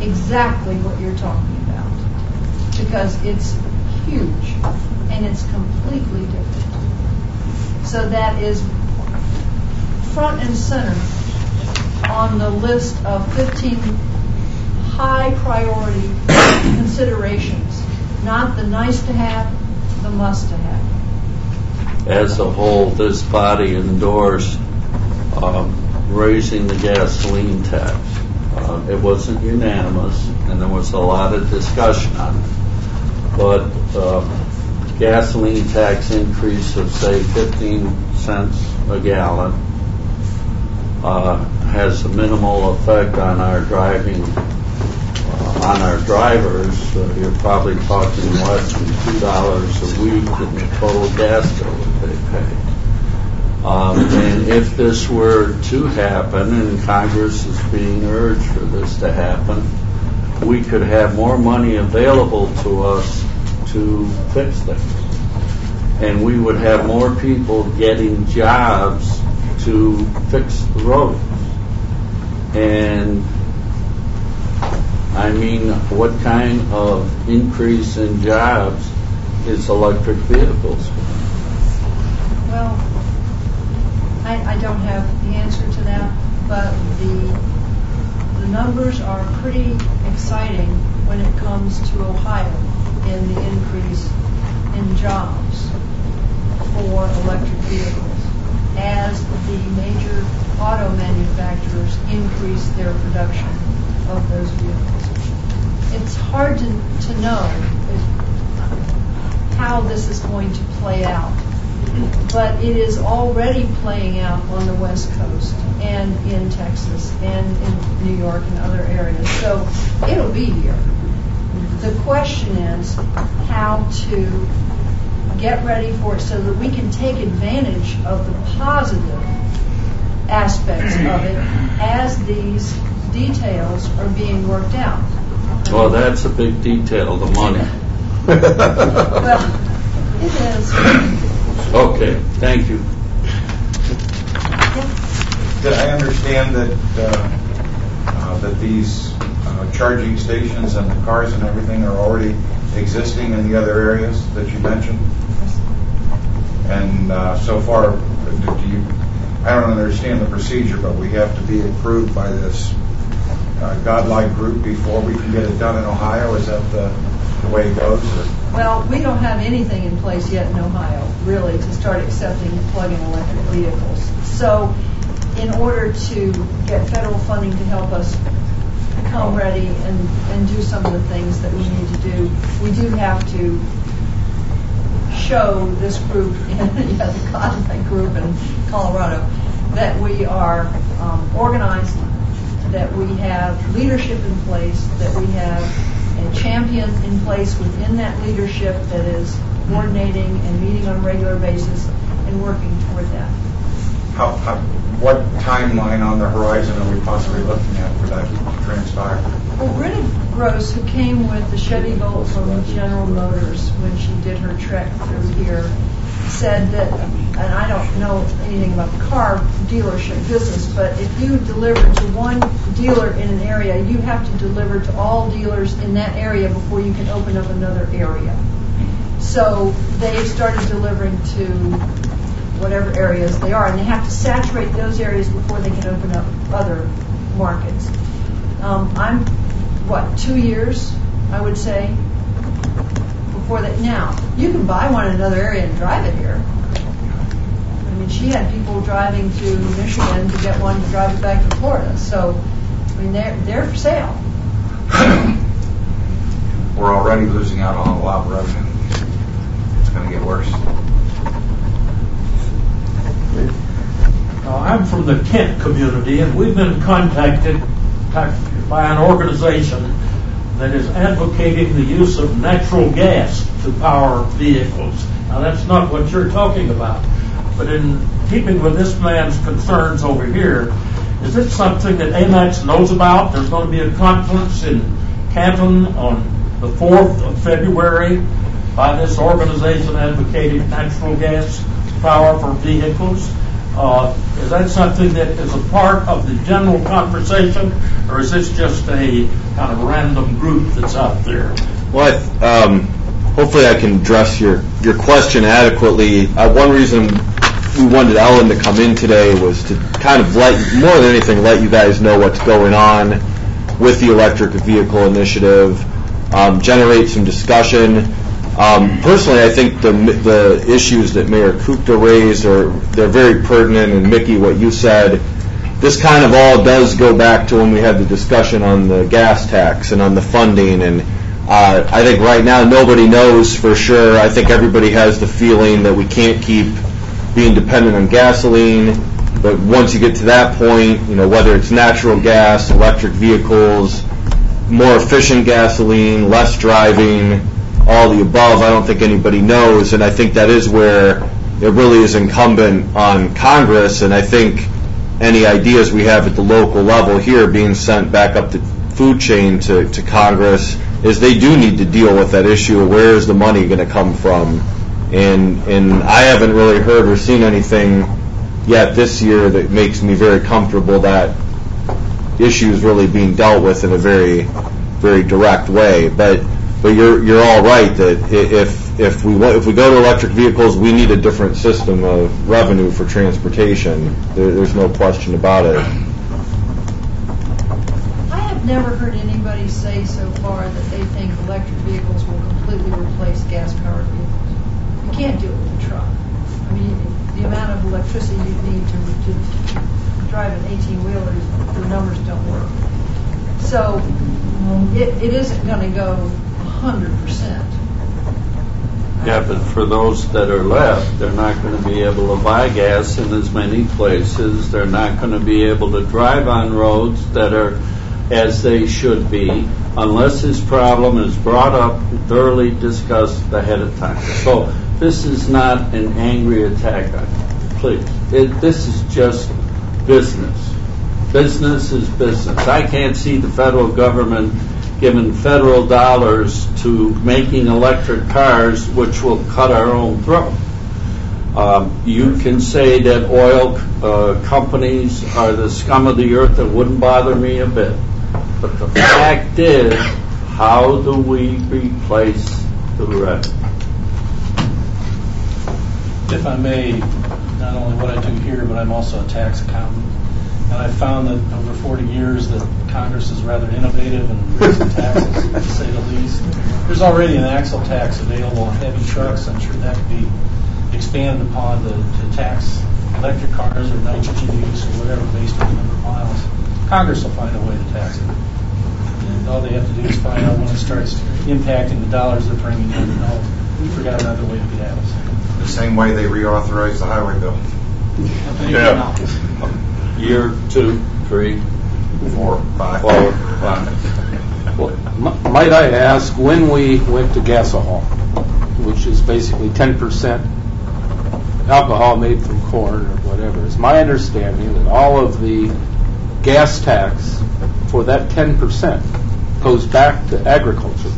exactly what you're talking about, because it's huge and it's completely different. So that is front and center on the list of fifteen high priority considerations, not the nice to have, the must to have. As a whole, this body endorsed um, raising the gasoline tax. Uh, it wasn't unanimous, and there was a lot of discussion on it. But uh, gasoline tax increase of, say, fifteen cents a gallon uh, has a minimal effect on our driving, uh, on our drivers. Uh, you're probably talking less than two dollars a week in the total gas bill that they pay. Um, and if this were to happen, and Congress is being urged for this to happen, we could have more money available to us to fix things. And we would have more people getting jobs to fix the roads. And I mean, what kind of increase in jobs is electric vehicles? Well, I, I don't have the answer to that, but the the numbers are pretty exciting when it comes to Ohio in the increase in jobs for electric vehicles as the major auto manufacturers increase their production of those vehicles. It's hard to, to know if, how this is going to play out, but it is already playing out on the West Coast and in Texas and in New York and other areas. So it'll be here. The question is how to get ready for it so that we can take advantage of the positive aspects of it as these details are being worked out. Well, that's a big detail, the money. Well, it is. Okay, thank you. Did I understand that uh, uh, that these uh, charging stations and the cars and everything are already existing in the other areas that you mentioned? And uh, so far, do you? I don't understand the procedure, but we have to be approved by this uh, godlike group before we can get it done in Ohio. Is that the, the way it goes? Or? Well, we don't have anything in place yet in Ohio, really, to start accepting plug-in electric vehicles. So, in order to get federal funding to help us come ready and, and do some of the things that we need to do, we do have to show this group, yeah, the Godlike group in Colorado, that we are um, organized, that we have leadership in place, that we have a champion in place within that leadership that is coordinating and meeting on a regular basis and working toward that. How, how, what timeline on the horizon are we possibly looking at for that to transpire? Well, Britta Gross, who came with the Chevy Bolt from General Motors when she did her trek through here, said that, and I don't know anything about the car dealership business, but if you deliver to one dealer in an area, you have to deliver to all dealers in that area before you can open up another area. So they've started delivering to whatever areas they are, and they have to saturate those areas before they can open up other markets. Um, I'm, what, two years, I would say, before that. Now, you can buy one in another area and drive it here. I mean, she had people driving to Michigan to get one to drive it back to Florida. So, I mean, they're, they're for sale. We're already losing out on a lot of revenue. It's going to get worse. Uh, I'm from the Kent community, and we've been contacted by an organization that is advocating the use of natural gas to power vehicles. Now, that's not what you're talking about. But in keeping with this man's concerns over here, is this something that A M A X knows about? There's going to be a conference in Canton on the fourth of February by this organization advocating natural gas power for vehicles. Uh, is that something that is a part of the general conversation, or is this just a kind of random group that's out there? Well, I th- um, hopefully I can address your, your question adequately. Uh, one reason we wanted Ellen to come in today was to kind of let, more than anything, let you guys know what's going on with the electric vehicle initiative, um, generate some discussion. Um, personally, I think the the issues that Mayor Kupta raised are they're very pertinent. And Mickey, what you said, this kind of all does go back to when we had the discussion on the gas tax and on the funding. And uh, I think right now nobody knows for sure. I think everybody has the feeling that we can't keep being dependent on gasoline. But once you get to that point, you know, whether it's natural gas, electric vehicles, more efficient gasoline, less driving, all the above, I don't think anybody knows, and I think that is where it really is incumbent on Congress, and I think any ideas we have at the local level here being sent back up the food chain to, to Congress is they do need to deal with that issue of where is the money going to come from, and and I haven't really heard or seen anything yet this year that makes me very comfortable that issue is really being dealt with in a very, very direct way, but But you're you're all right that if if we if we go to electric vehicles, we need a different system of revenue for transportation. There, there's no question about it. I have never heard anybody say so far that they think electric vehicles will completely replace gas-powered vehicles. You can't do it with a truck. I mean, the amount of electricity you need to, to drive an eighteen-wheeler, the numbers don't work. So it, it isn't going to go one hundred percent. Yeah, but for those that are left, they're not going to be able to buy gas in as many places. They're not going to be able to drive on roads that are as they should be unless this problem is brought up and thoroughly discussed ahead of time. So this is not an angry attack on you. Please. It, this is just business. Business is business. I can't see the federal government giving federal dollars to making electric cars, which will cut our own throat. Um, you can say that oil uh, companies are the scum of the earth. That wouldn't bother me a bit. But the fact is, how do we replace the revenue? If I may, not only what I do here, but I'm also a tax accountant. And I found that over forty years that Congress is rather innovative in raising taxes, to say the least. There's already an axle tax available on heavy trucks. I'm sure that could be expanded upon to, to tax electric cars or nitrogen use or whatever based on the number of miles. Congress will find a way to tax it. And all they have to do is find out when it starts impacting the dollars they're bringing in. And oh, we forgot another way to get at us. The same way they reauthorized the highway bill. Yeah. Year, two, three, Four, five. four, five. Well, m- might I ask, when we went to gasohol, which is basically ten percent alcohol made from corn or whatever, it's my understanding that all of the gas tax for that ten percent goes back to agriculture.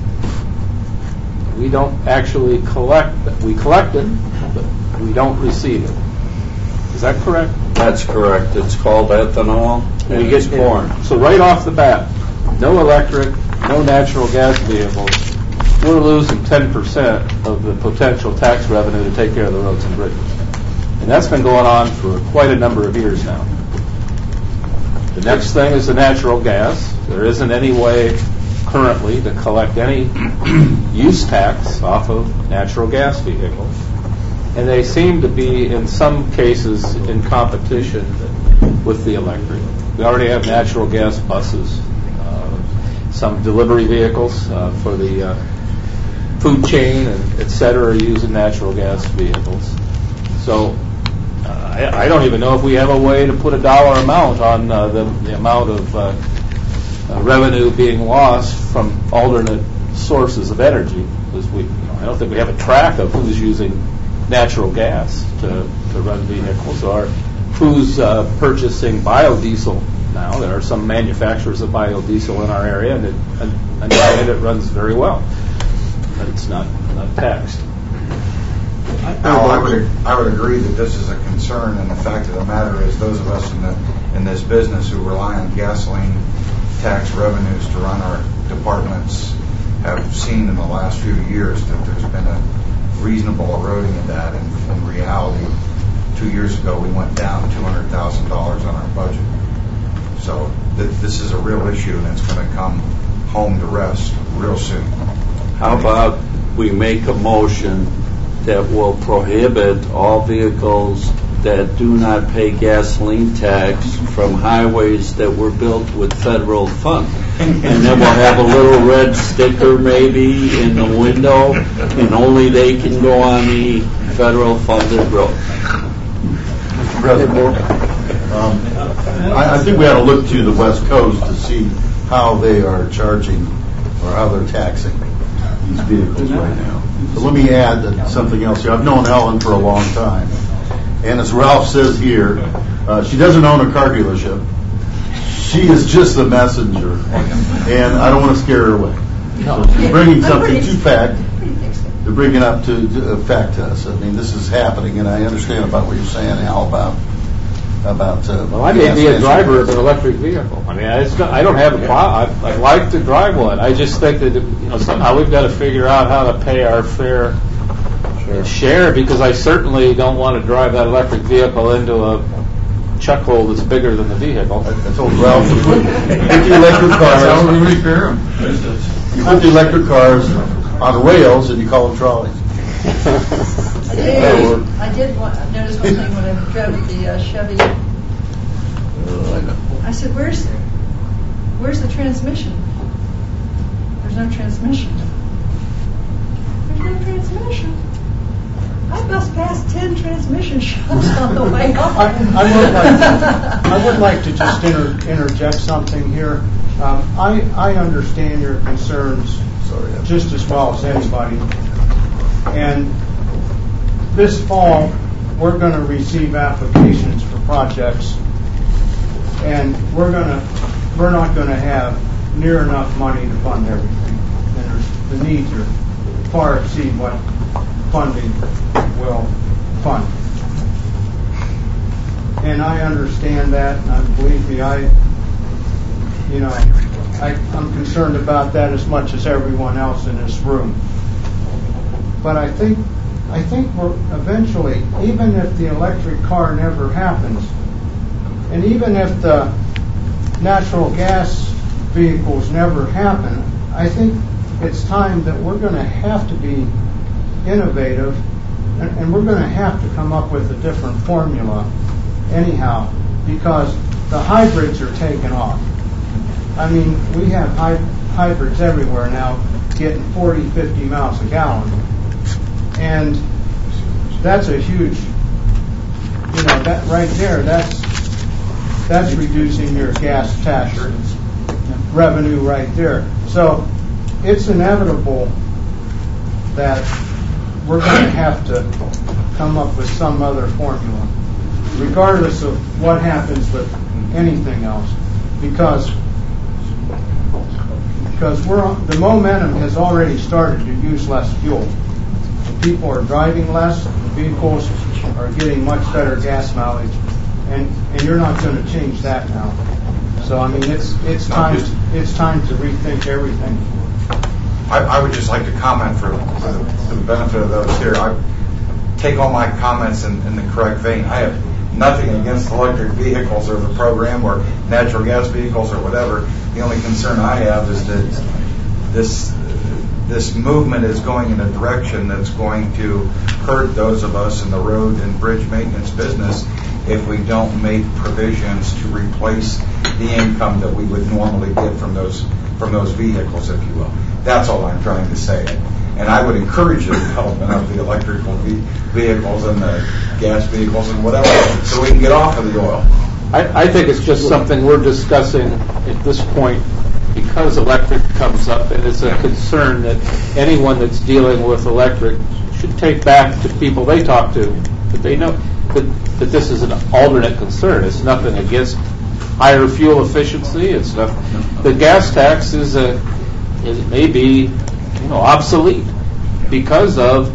We don't actually collect it. We collect it, but we don't receive it. Is that correct? That's correct. It's called ethanol and We get it's corn. So right off the bat, no electric, no natural gas vehicles, we're losing ten percent of the potential tax revenue to take care of the roads and bridges. And that's been going on for quite a number of years now. The next thing is the natural gas. There isn't any way currently to collect any use tax off of natural gas vehicles. And they seem to be, in some cases, in competition with the electric. We already have natural gas buses, uh, some delivery vehicles uh, for the uh, food chain, and et cetera, are using natural gas vehicles. So uh, I, I don't even know if we have a way to put a dollar amount on uh, the, the amount of uh, uh, revenue being lost from alternate sources of energy. Because we, you know, I don't think we have a track of who's using natural gas to, to run vehicles, or who's uh, purchasing biodiesel now. There are some manufacturers of biodiesel in our area, and it, and, and it runs very well, but it's not, not taxed. I Al, I would, I would agree that this is a concern, and the fact of the matter is those of us in the, in this business who rely on gasoline tax revenues to run our departments have seen in the last few years that there's been a reasonable eroding of that. And in reality, two years ago we went down two hundred thousand dollars on our budget. So th- this is a real issue, and it's going to come home to rest real soon. How about we make a motion that will prohibit all vehicles that do not pay gasoline tax from highways that were built with federal funds? And then we'll have a little red sticker maybe in the window, and only they can go on the federal funded road. Mister President, um, I, I think we ought to look to the West Coast to see how they are charging or how they're taxing these vehicles right now. But let me add that something else here. I've known Ellen for a long time, and as Ralph says here, uh, she doesn't own a car dealership. She is just the messenger, and I don't want to scare her away. So she's bringing something to fact. They're bringing up to, to fact to us. I mean, this is happening, and I understand about what you're saying, Al, about about. Uh, well, I may be a driver of an electric vehicle. I mean, it's not, I don't have a problem. I, I like to drive one. I just think that you know somehow we've got to figure out how to pay our fair sure. share, because I certainly don't want to drive that electric vehicle into a chuck hole that's bigger than the vehicle. I, I told Ralph, you put the electric cars. How do we repair them? You put the electric cars on rails and you call them trolleys. I did, I did want, notice one thing when I drove the uh, Chevy. I said, "Where's where's the transmission?" There's no transmission. There's no transmission. I must pass ten transmission shops on the way home. I, I, would, like, I would like to just inter, interject something here. Um, I, I understand your concerns Sorry, just as well as anybody. And this fall, we're going to receive applications for projects, and we're going to we're not going to have near enough money to fund everything. And there's, the needs are far exceed what funding will fund. And I understand that, and believe me, I, you know, I, I'm concerned about that as much as everyone else in this room. But I think, I think we're eventually, even if the electric car never happens, and even if the natural gas vehicles never happen, I think it's time that we're going to have to be innovative, and, and we're going to have to come up with a different formula anyhow, because the hybrids are taking off. I mean, we have hy- hybrids everywhere now getting forty, fifty miles a gallon, and that's a huge, you know, that right there, that's that's reducing your gas tax revenue right there. So it's inevitable that we're going to have to come up with some other formula, regardless of what happens with anything else, because because we're the momentum has already started to use less fuel. The people are driving less. The vehicles are getting much better gas mileage, and and you're not going to change that now. So I mean, it's it's time it's time to rethink everything. I, I would just like to comment for, for, the, for the benefit of those here. I take all my comments in, in the correct vein. I have nothing against electric vehicles or the program or natural gas vehicles or whatever. The only concern I have is that this this movement is going in a direction that's going to hurt those of us in the road and bridge maintenance business if we don't make provisions to replace the income that we would normally get from those from those vehicles, if you will. That's all I'm trying to say. And I would encourage the development of the electrical vehicles and the gas vehicles and whatever, so we can get off of the oil. I, I think it's just something we're discussing at this point because electric comes up, and it's a concern that anyone that's dealing with electric should take back to people they talk to, that they know that, that this is an alternate concern. It's nothing against higher fuel efficiency. It's not, the gas tax is a, it may be, you know, obsolete because of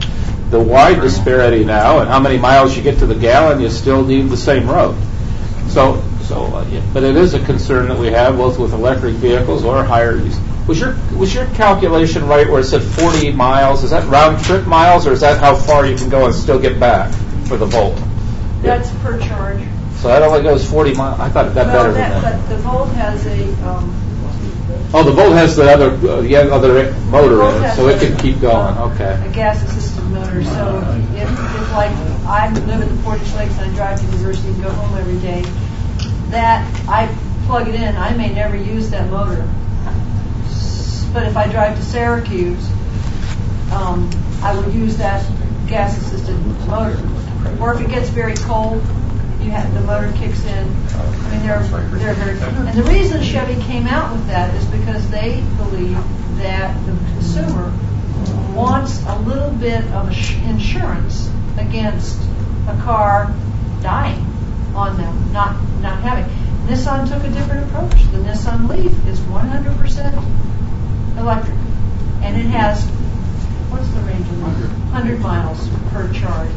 the wide disparity now, and how many miles you get to the gallon, you still need the same road. So, so, uh, yeah, but it is a concern that we have both with electric vehicles or higher use. Was your was your calculation right where it said forty miles? Is that round trip miles, or is that how far you can go and still get back for the Volt? That's per charge. So that only goes forty miles. I thought it got well, better that, than that. But the Volt has a. Um, oh, the Volt has the other uh, the other motor in it, so it can a, keep going. Okay. A gas-assisted motor. So if, if like I live at the Portage Lakes and I drive to university and go home every day, that I plug it in. I may never use that motor. But if I drive to Syracuse, um, I would use that gas-assisted motor. Or if it gets very cold, you have the motor kicks in. I mean, they're they're very. And the reason Chevy came out with that is because they believe that the consumer wants a little bit of insurance against a car dying on them, not not having. Nissan took a different approach. The Nissan Leaf is one hundred percent electric, and it has, what's the range of it? one hundred miles per charge.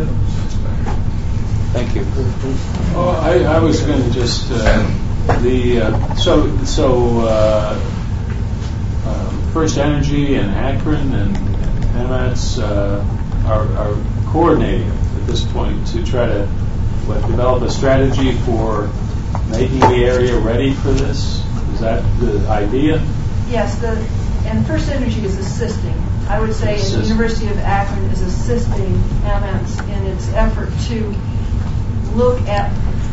Thank you. Oh, I, I was going to just uh, the uh, so so uh, uh, First Energy and Akron and M A T S uh, are, are coordinating at this point to try to what, develop a strategy for making the area ready for this. Is that the idea? Yes, the and First Energy is assisting. I would say Assist. the University of Akron is assisting M A T S in its effort to look at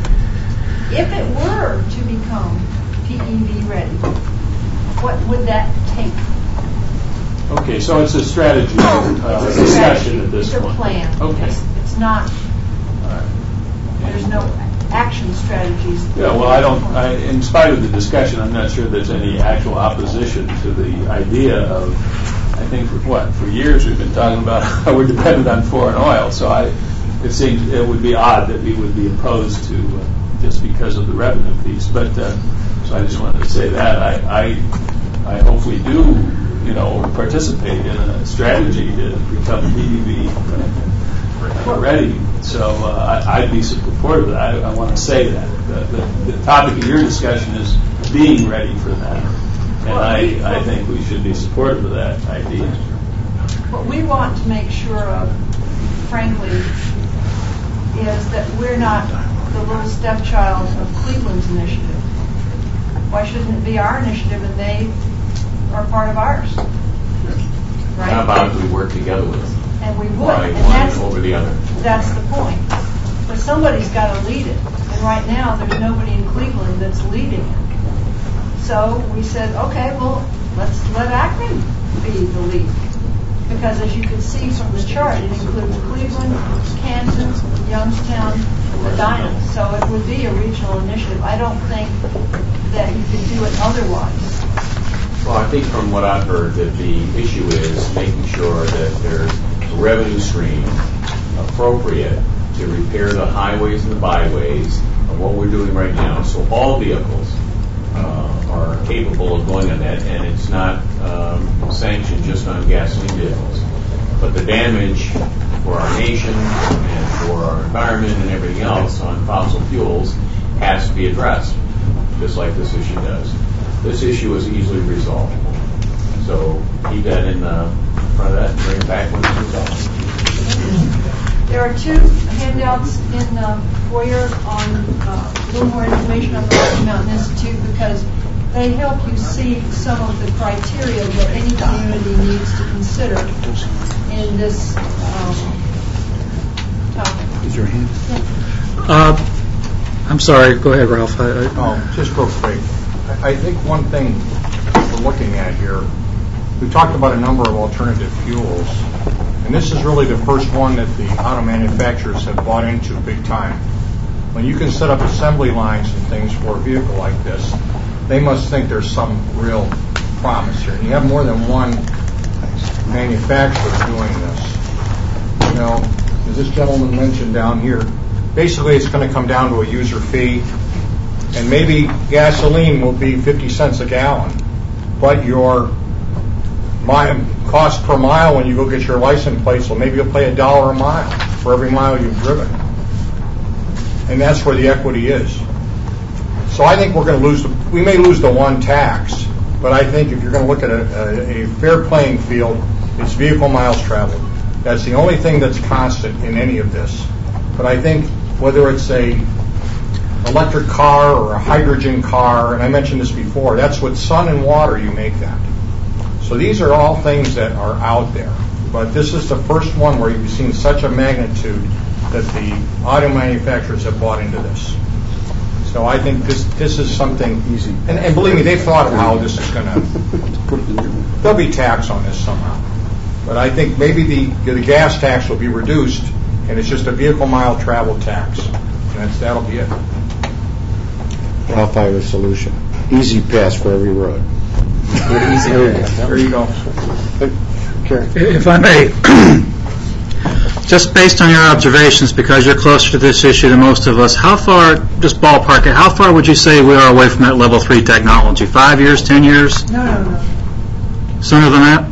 if it were to become P E V ready, what would that take? Okay, so it's a strategy uh, it's a discussion strategy. at this it's point. It's a plan. Okay. It's, it's not. All right. There's no action strategies. Yeah, well, I don't, I, in spite of the discussion, I'm not sure there's any actual opposition to the idea of, I think, for what, for years we've been talking about how we're dependent on foreign oil, so I, it seems it would be odd that we would be opposed to uh, just because of the revenue piece, but, uh, so I just wanted to say that. I, I, I hopefully do, you know, participate in a strategy to become P E V uh, ready. So uh, I, I'd be supportive of that. I, I want to say that. The, the, the topic of your discussion is being ready for that. And I, I think we should be supportive of that idea. What we want to make sure of, frankly, is that we're not the little stepchild of Cleveland's initiative. Why shouldn't it be our initiative and they are part of ours? Right? How about if we work together with them? And we would. Why and one that's, over the other? That's the point. But somebody's got to lead it. And right now, there's nobody in Cleveland that's leading it. So we said, okay, well, let's let Akron be the lead. Because as you can see from the chart, it includes Cleveland, Canton, Youngstown, and Medina. So it would be a regional initiative. I don't think that you could do it otherwise. Well, I think from what I've heard that the issue is making sure that there's a revenue stream appropriate to repair the highways and the byways of what we're doing right now, so all vehicles uh, are capable of going on that, and it's not um, sanctioned just on gasoline vehicles. But the damage for our nation and for our environment and everything else on fossil fuels has to be addressed, just like this issue does. This issue is easily resolved. So keep that in uh, front of that and bring it back when it's resolved. There are two handouts in the foyer on uh, a little more information on the Rocky Mountain Institute because they help you see some of the criteria that any community needs to consider in this um, topic. Is your hand? Yeah. Uh, I'm sorry. Go ahead, Ralph. I, I, oh, just real quick. I, I think one thing we're looking at here, we've talked about a number of alternative fuels, and this is really the first one that the auto manufacturers have bought into big time. When you can set up assembly lines and things for a vehicle like this, they must think there's some real promise here. And you have more than one manufacturer doing this. You know, as this gentleman mentioned down here, basically it's going to come down to a user fee, and maybe gasoline will be fifty cents a gallon, but your my cost per mile when you go get your license plate, so maybe you'll pay a dollar a mile for every mile you've driven. And that's where the equity is. So I think we're going to lose, the, we may lose the one tax, but I think if you're going to look at a, a, a fair playing field, it's vehicle miles traveled. That's the only thing that's constant in any of this. But I think whether it's a electric car or a hydrogen car, and I mentioned this before, that's with sun and water you make that. So these are all things that are out there. But this is the first one where you've seen such a magnitude that the auto manufacturers have bought into this. So I think this this is something easy. And, and believe me, they've thought of how this is going to, there'll be tax on this somehow. But I think maybe the the gas tax will be reduced, and it's just a vehicle mile travel tax. And that's, that'll be it. I'll find a solution. Easy pass for every road. Easy. There you go. Karen. If I may, just based on your observations, because you're closer to this issue than most of us, how far, just ballpark it, how far would you say we are away from that level three technology? Five years, ten years? No, no, no. Sooner than that?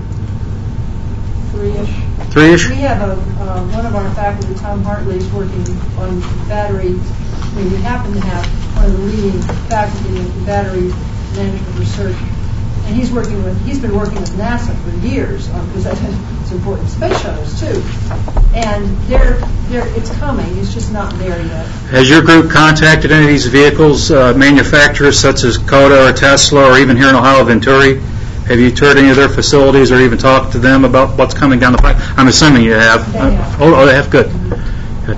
Three-ish. Three-ish? We have a, uh, one of our faculty, Tom Hartley, is working on battery. I mean, we happen to have one of the leading faculty in battery management research. And he's working with, he's been working with NASA for years on, because it's important, space shuttles too. And they're, they're, it's coming, it's just not there yet. Has your group contacted any of these vehicles uh, manufacturers such as Coda or Tesla or even here in Ohio, Venturi? Have you toured any of their facilities or even talked to them about what's coming down the pipe? I'm assuming you have. They have. Oh, oh, they have. Good. Good.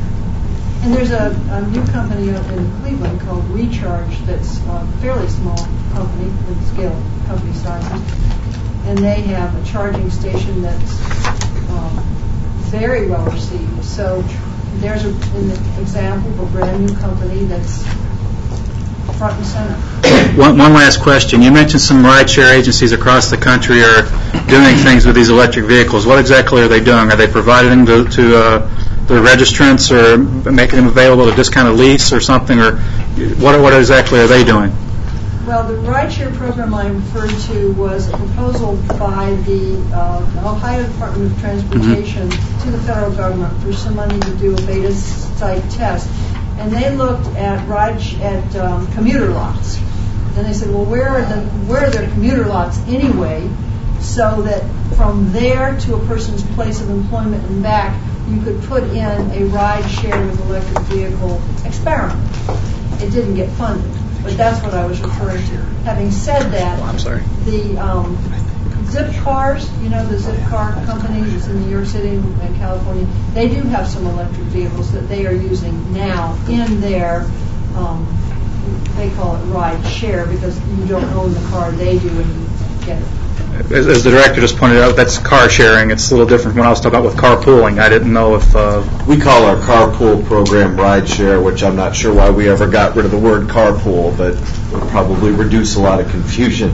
And there's a, a new company up in Cleveland called Recharge that's a fairly small company with scale company sizes. And they have a charging station that's um, very well received. So there's a, an example of a brand new company that's front and center. One, one last question. You mentioned some rideshare agencies across the country are doing things with these electric vehicles. What exactly are they doing? Are they providing them to, to uh, the registrants or making them available to just kind of lease or something? Or what, what exactly are they doing? Well, the rideshare program I referred to was a proposal by the uh, Ohio Department of Transportation mm-hmm. to the federal government for some money to do a beta site test. And they looked at ride at um, commuter lots. And they said, well, where are the where are their commuter lots anyway, so that from there to a person's place of employment and back, you could put in a ride share with electric vehicle experiment. It didn't get funded, but that's what I was referring to. Having said that, oh, I'm sorry. the um, Zip cars, you know, the Zip car company that's in New York City and California, they do have some electric vehicles that they are using now in their, um, they call it ride share, because you don't own the car, they do, and you get it. As, as the director just pointed out, that's car sharing. It's a little different from when I was talking about with carpooling. I didn't know if... Uh, we call our carpool program ride share, which I'm not sure why we ever got rid of the word carpool, but would probably reduce a lot of confusion.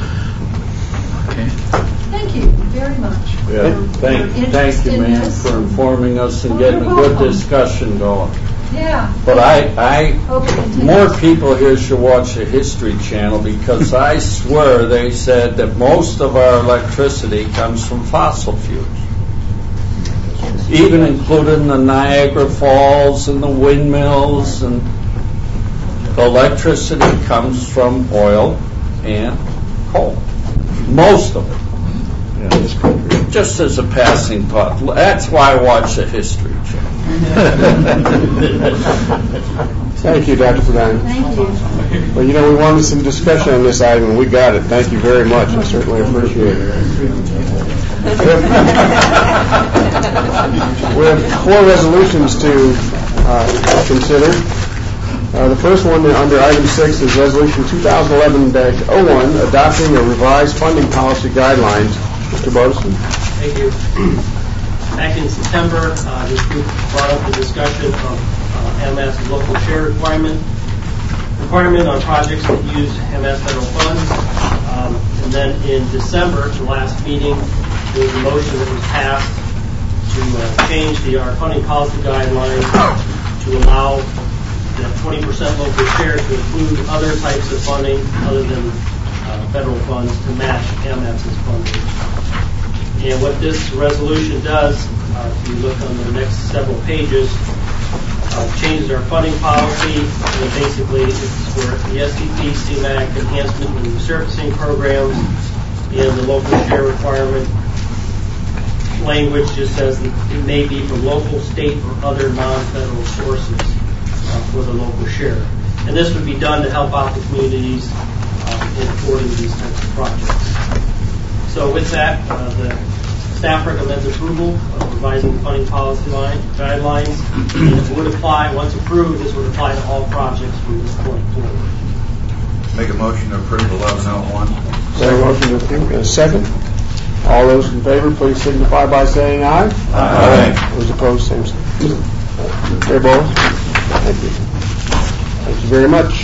Okay. Thank you very much. Yeah, for, thank, for thank you, in ma'am, this. for informing us and Oh, getting a you're good welcome. discussion going. Yeah. But I, I, Hope it continues. more people here should watch the History Channel, because I swear they said that most of our electricity comes from fossil fuels, even including the Niagara Falls and the windmills, and the electricity comes from oil and coal. Most of it. Just as a passing thought. That's why I watch the History Channel. Thank you, Doctor Ferdinand. Thank you. Well, you know, we wanted some discussion on this item, and we got it. Thank you very much. I certainly appreciate it. We have four resolutions to uh, consider. Uh, the first one under item six is Resolution two thousand eleven dash oh one, adopting a revised funding policy guidelines. Mister Bartleson. Thank you. Back in September, uh, this group brought up the discussion of uh, M S's local share requirement requirement on projects that use M S federal funds. Um, and then in December, the last meeting, there was a motion that was passed to uh, change the our funding policy guidelines to allow the twenty percent local share to include other types of funding other than uh, federal funds to match M S's funding. And what this resolution does, uh, if you look on the next several pages, uh, changes our funding policy, and basically it's for the S T P, C MAC, enhancement and resurfacing programs, and the local share requirement language just says that it may be from local, state, or other non-federal sources uh, for the local share. And this would be done to help out the communities uh, in affording these types of projects. So with that, uh, the staff recommends approval of revising the funding policy line guidelines. And it would apply, once approved, this would apply to all projects from this point forward. Make a motion to approve eleven oh one. Second motion to approve. And a second. All those in favor, please signify by saying aye. Aye. Those opposed, same sign. Chair Bowles? Thank you. Thank you very much.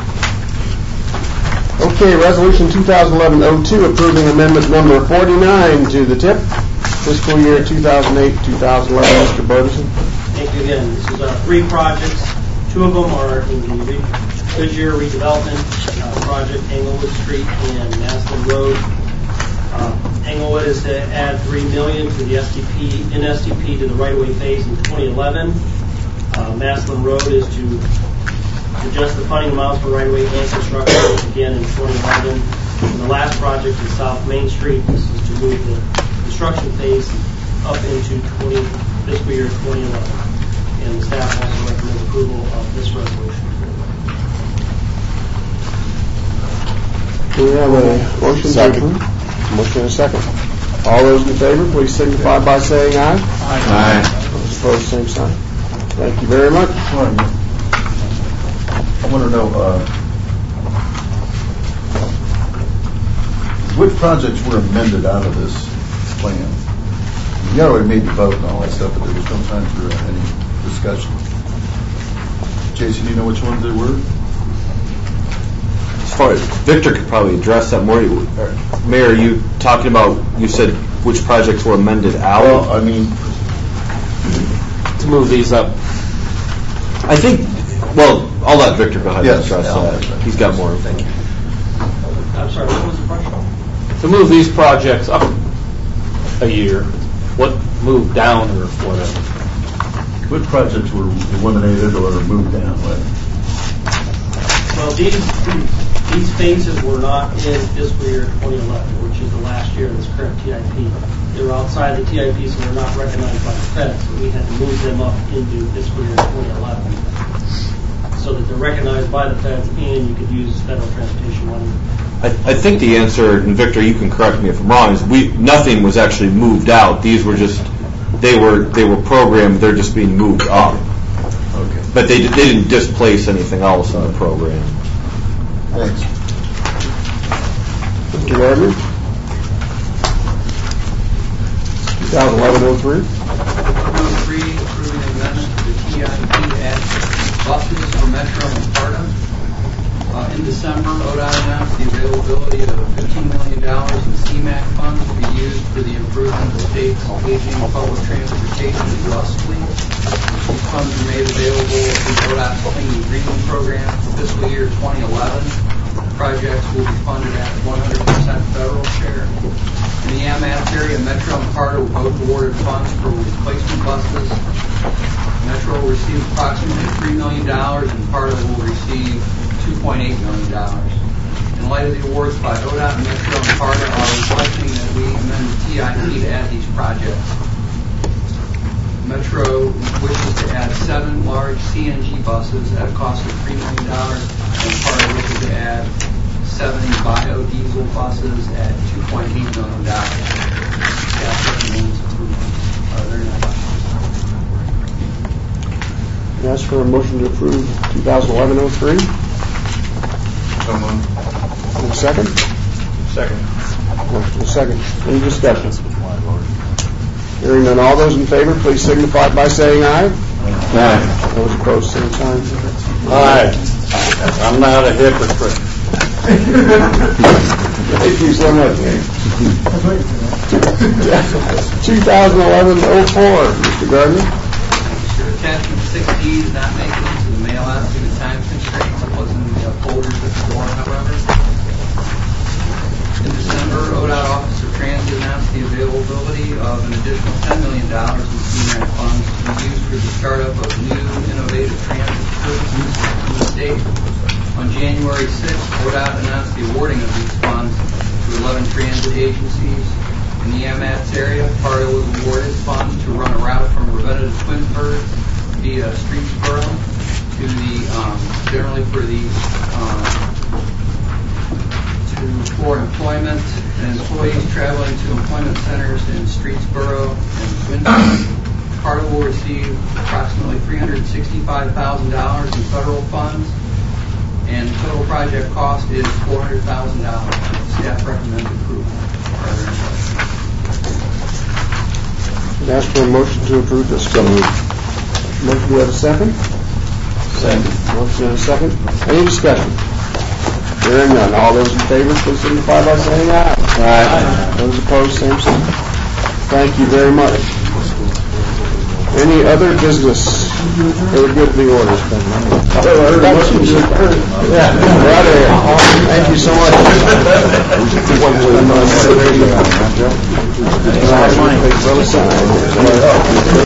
Okay, Resolution twenty eleven oh two, approving amendment number forty-nine to the T I P, fiscal year two thousand eight to two thousand eleven. Mister Burleson. Thank you again. This is uh, three projects. Two of them are in the re- Goodyear redevelopment uh, project, Englewood Street and Maslin Road. Uh, Englewood is to add three million dollars to the S T P, in S T P to the right-of-way phase in twenty eleven. Uh, Maslin Road is to adjust the funding amounts for right-of-way and construction again in twenty eleven. And the last project is South Main Street. This is to move the construction phase up into twenty, fiscal year twenty eleven. And the staff also recommends approval of this resolution. Do we have a motion to approve? Motion and a second. All those in favor, please signify by saying aye. Aye. Those opposed, same sign. Thank you very much. I want to know, uh, which projects were amended out of this plan? You already made the vote and all that stuff, but there was no time for any discussion. Jason, do you know which ones they were? As far as Victor could probably address that more. Mayor, are you talking about, you said which projects were amended out? Well, I mean, to move these up. I think, well, I'll let Victor go ahead yes, and address yeah, that. He's got more. Thank you. I'm sorry, what was the question? To move these projects up a year, what moved down or whatever? What projects were eliminated or moved down? Well, these these phases were not in fiscal year twenty eleven, which is the last year of this current T I P. They were outside the T I P, so they're not recognized by the feds. So we had to move them up into fiscal year twenty eleven, so that they're recognized by the feds and you could use federal transportation money. I, I think the answer, and Victor, you can correct me if I'm wrong, is we nothing was actually moved out. These were just they were they were programmed. They're just being moved up. Okay. But they they didn't displace anything else in the program. Thanks. Mister Gardner? twenty eleven oh three. Number three, approving amendment to the T I P at buses for Metro and Sparta. Uh, in December, O D O T announced the availability of fifteen million dollars in C MAC funds to be used for the improvement of the state's aging public transportation and bus fleet. These funds were made available through O D O T's Clean Green program for fiscal year twenty eleven. Projects will be funded at one hundred percent federal share. In the A M A T area, Metro and Sparta were both awarded funds for replacement buses. Metro will receive approximately three million dollars and Sparta will receive two point eight million dollars. In light of the awards by O D O T, Metro and Sparta are requesting that we amend the T I P to add these projects. Metro wishes to add seven large C N G buses at a cost of three million dollars, and Sparta wishes to add seventy biodiesel buses at two point eight million dollars. Staff recommends approval. Are there any questions? Ask for a motion to approve twenty eleven oh three. So moved. And a second? Second. Motion and a second. Any discussion? Hearing none, all those in favor, please signify by saying aye. Aye. Those opposed, same sign. Aye. I'm not a hypocrite. Thank you so much. twenty eleven oh four, Mister Gardner. Your attachment six D is not making it to the mail out due to time constraints. It was in the folders at the door, however. In December, O D O T Officer Transit announced the availability of an additional ten million dollars in C M A C funds to be used for the startup of new innovative transit services in the state. On January sixth, O D O T announced the awarding of these funds to eleven transit agencies. In the M A T S area, PARDO was awarded funds to run a route from Ravenna to Twinsburg via Streetsboro to the, um, generally for the, um, to, for employment and employees traveling to employment centers in Streetsboro and Twinsburg. PARDO will receive approximately three hundred sixty-five thousand dollars in federal funds, and the total project cost is four hundred thousand dollars. Staff recommends approval. Are there any questions? Ask for a motion to approve this. So moved. Motion, do we have a second? Second. Motion and a second. Any discussion? Hearing none. All those in favor, please signify by saying aye. Aye. Those opposed, same sign. Thank you very much. Any other business? They were good to the orders. Yeah, we're out of here. Thank you so much.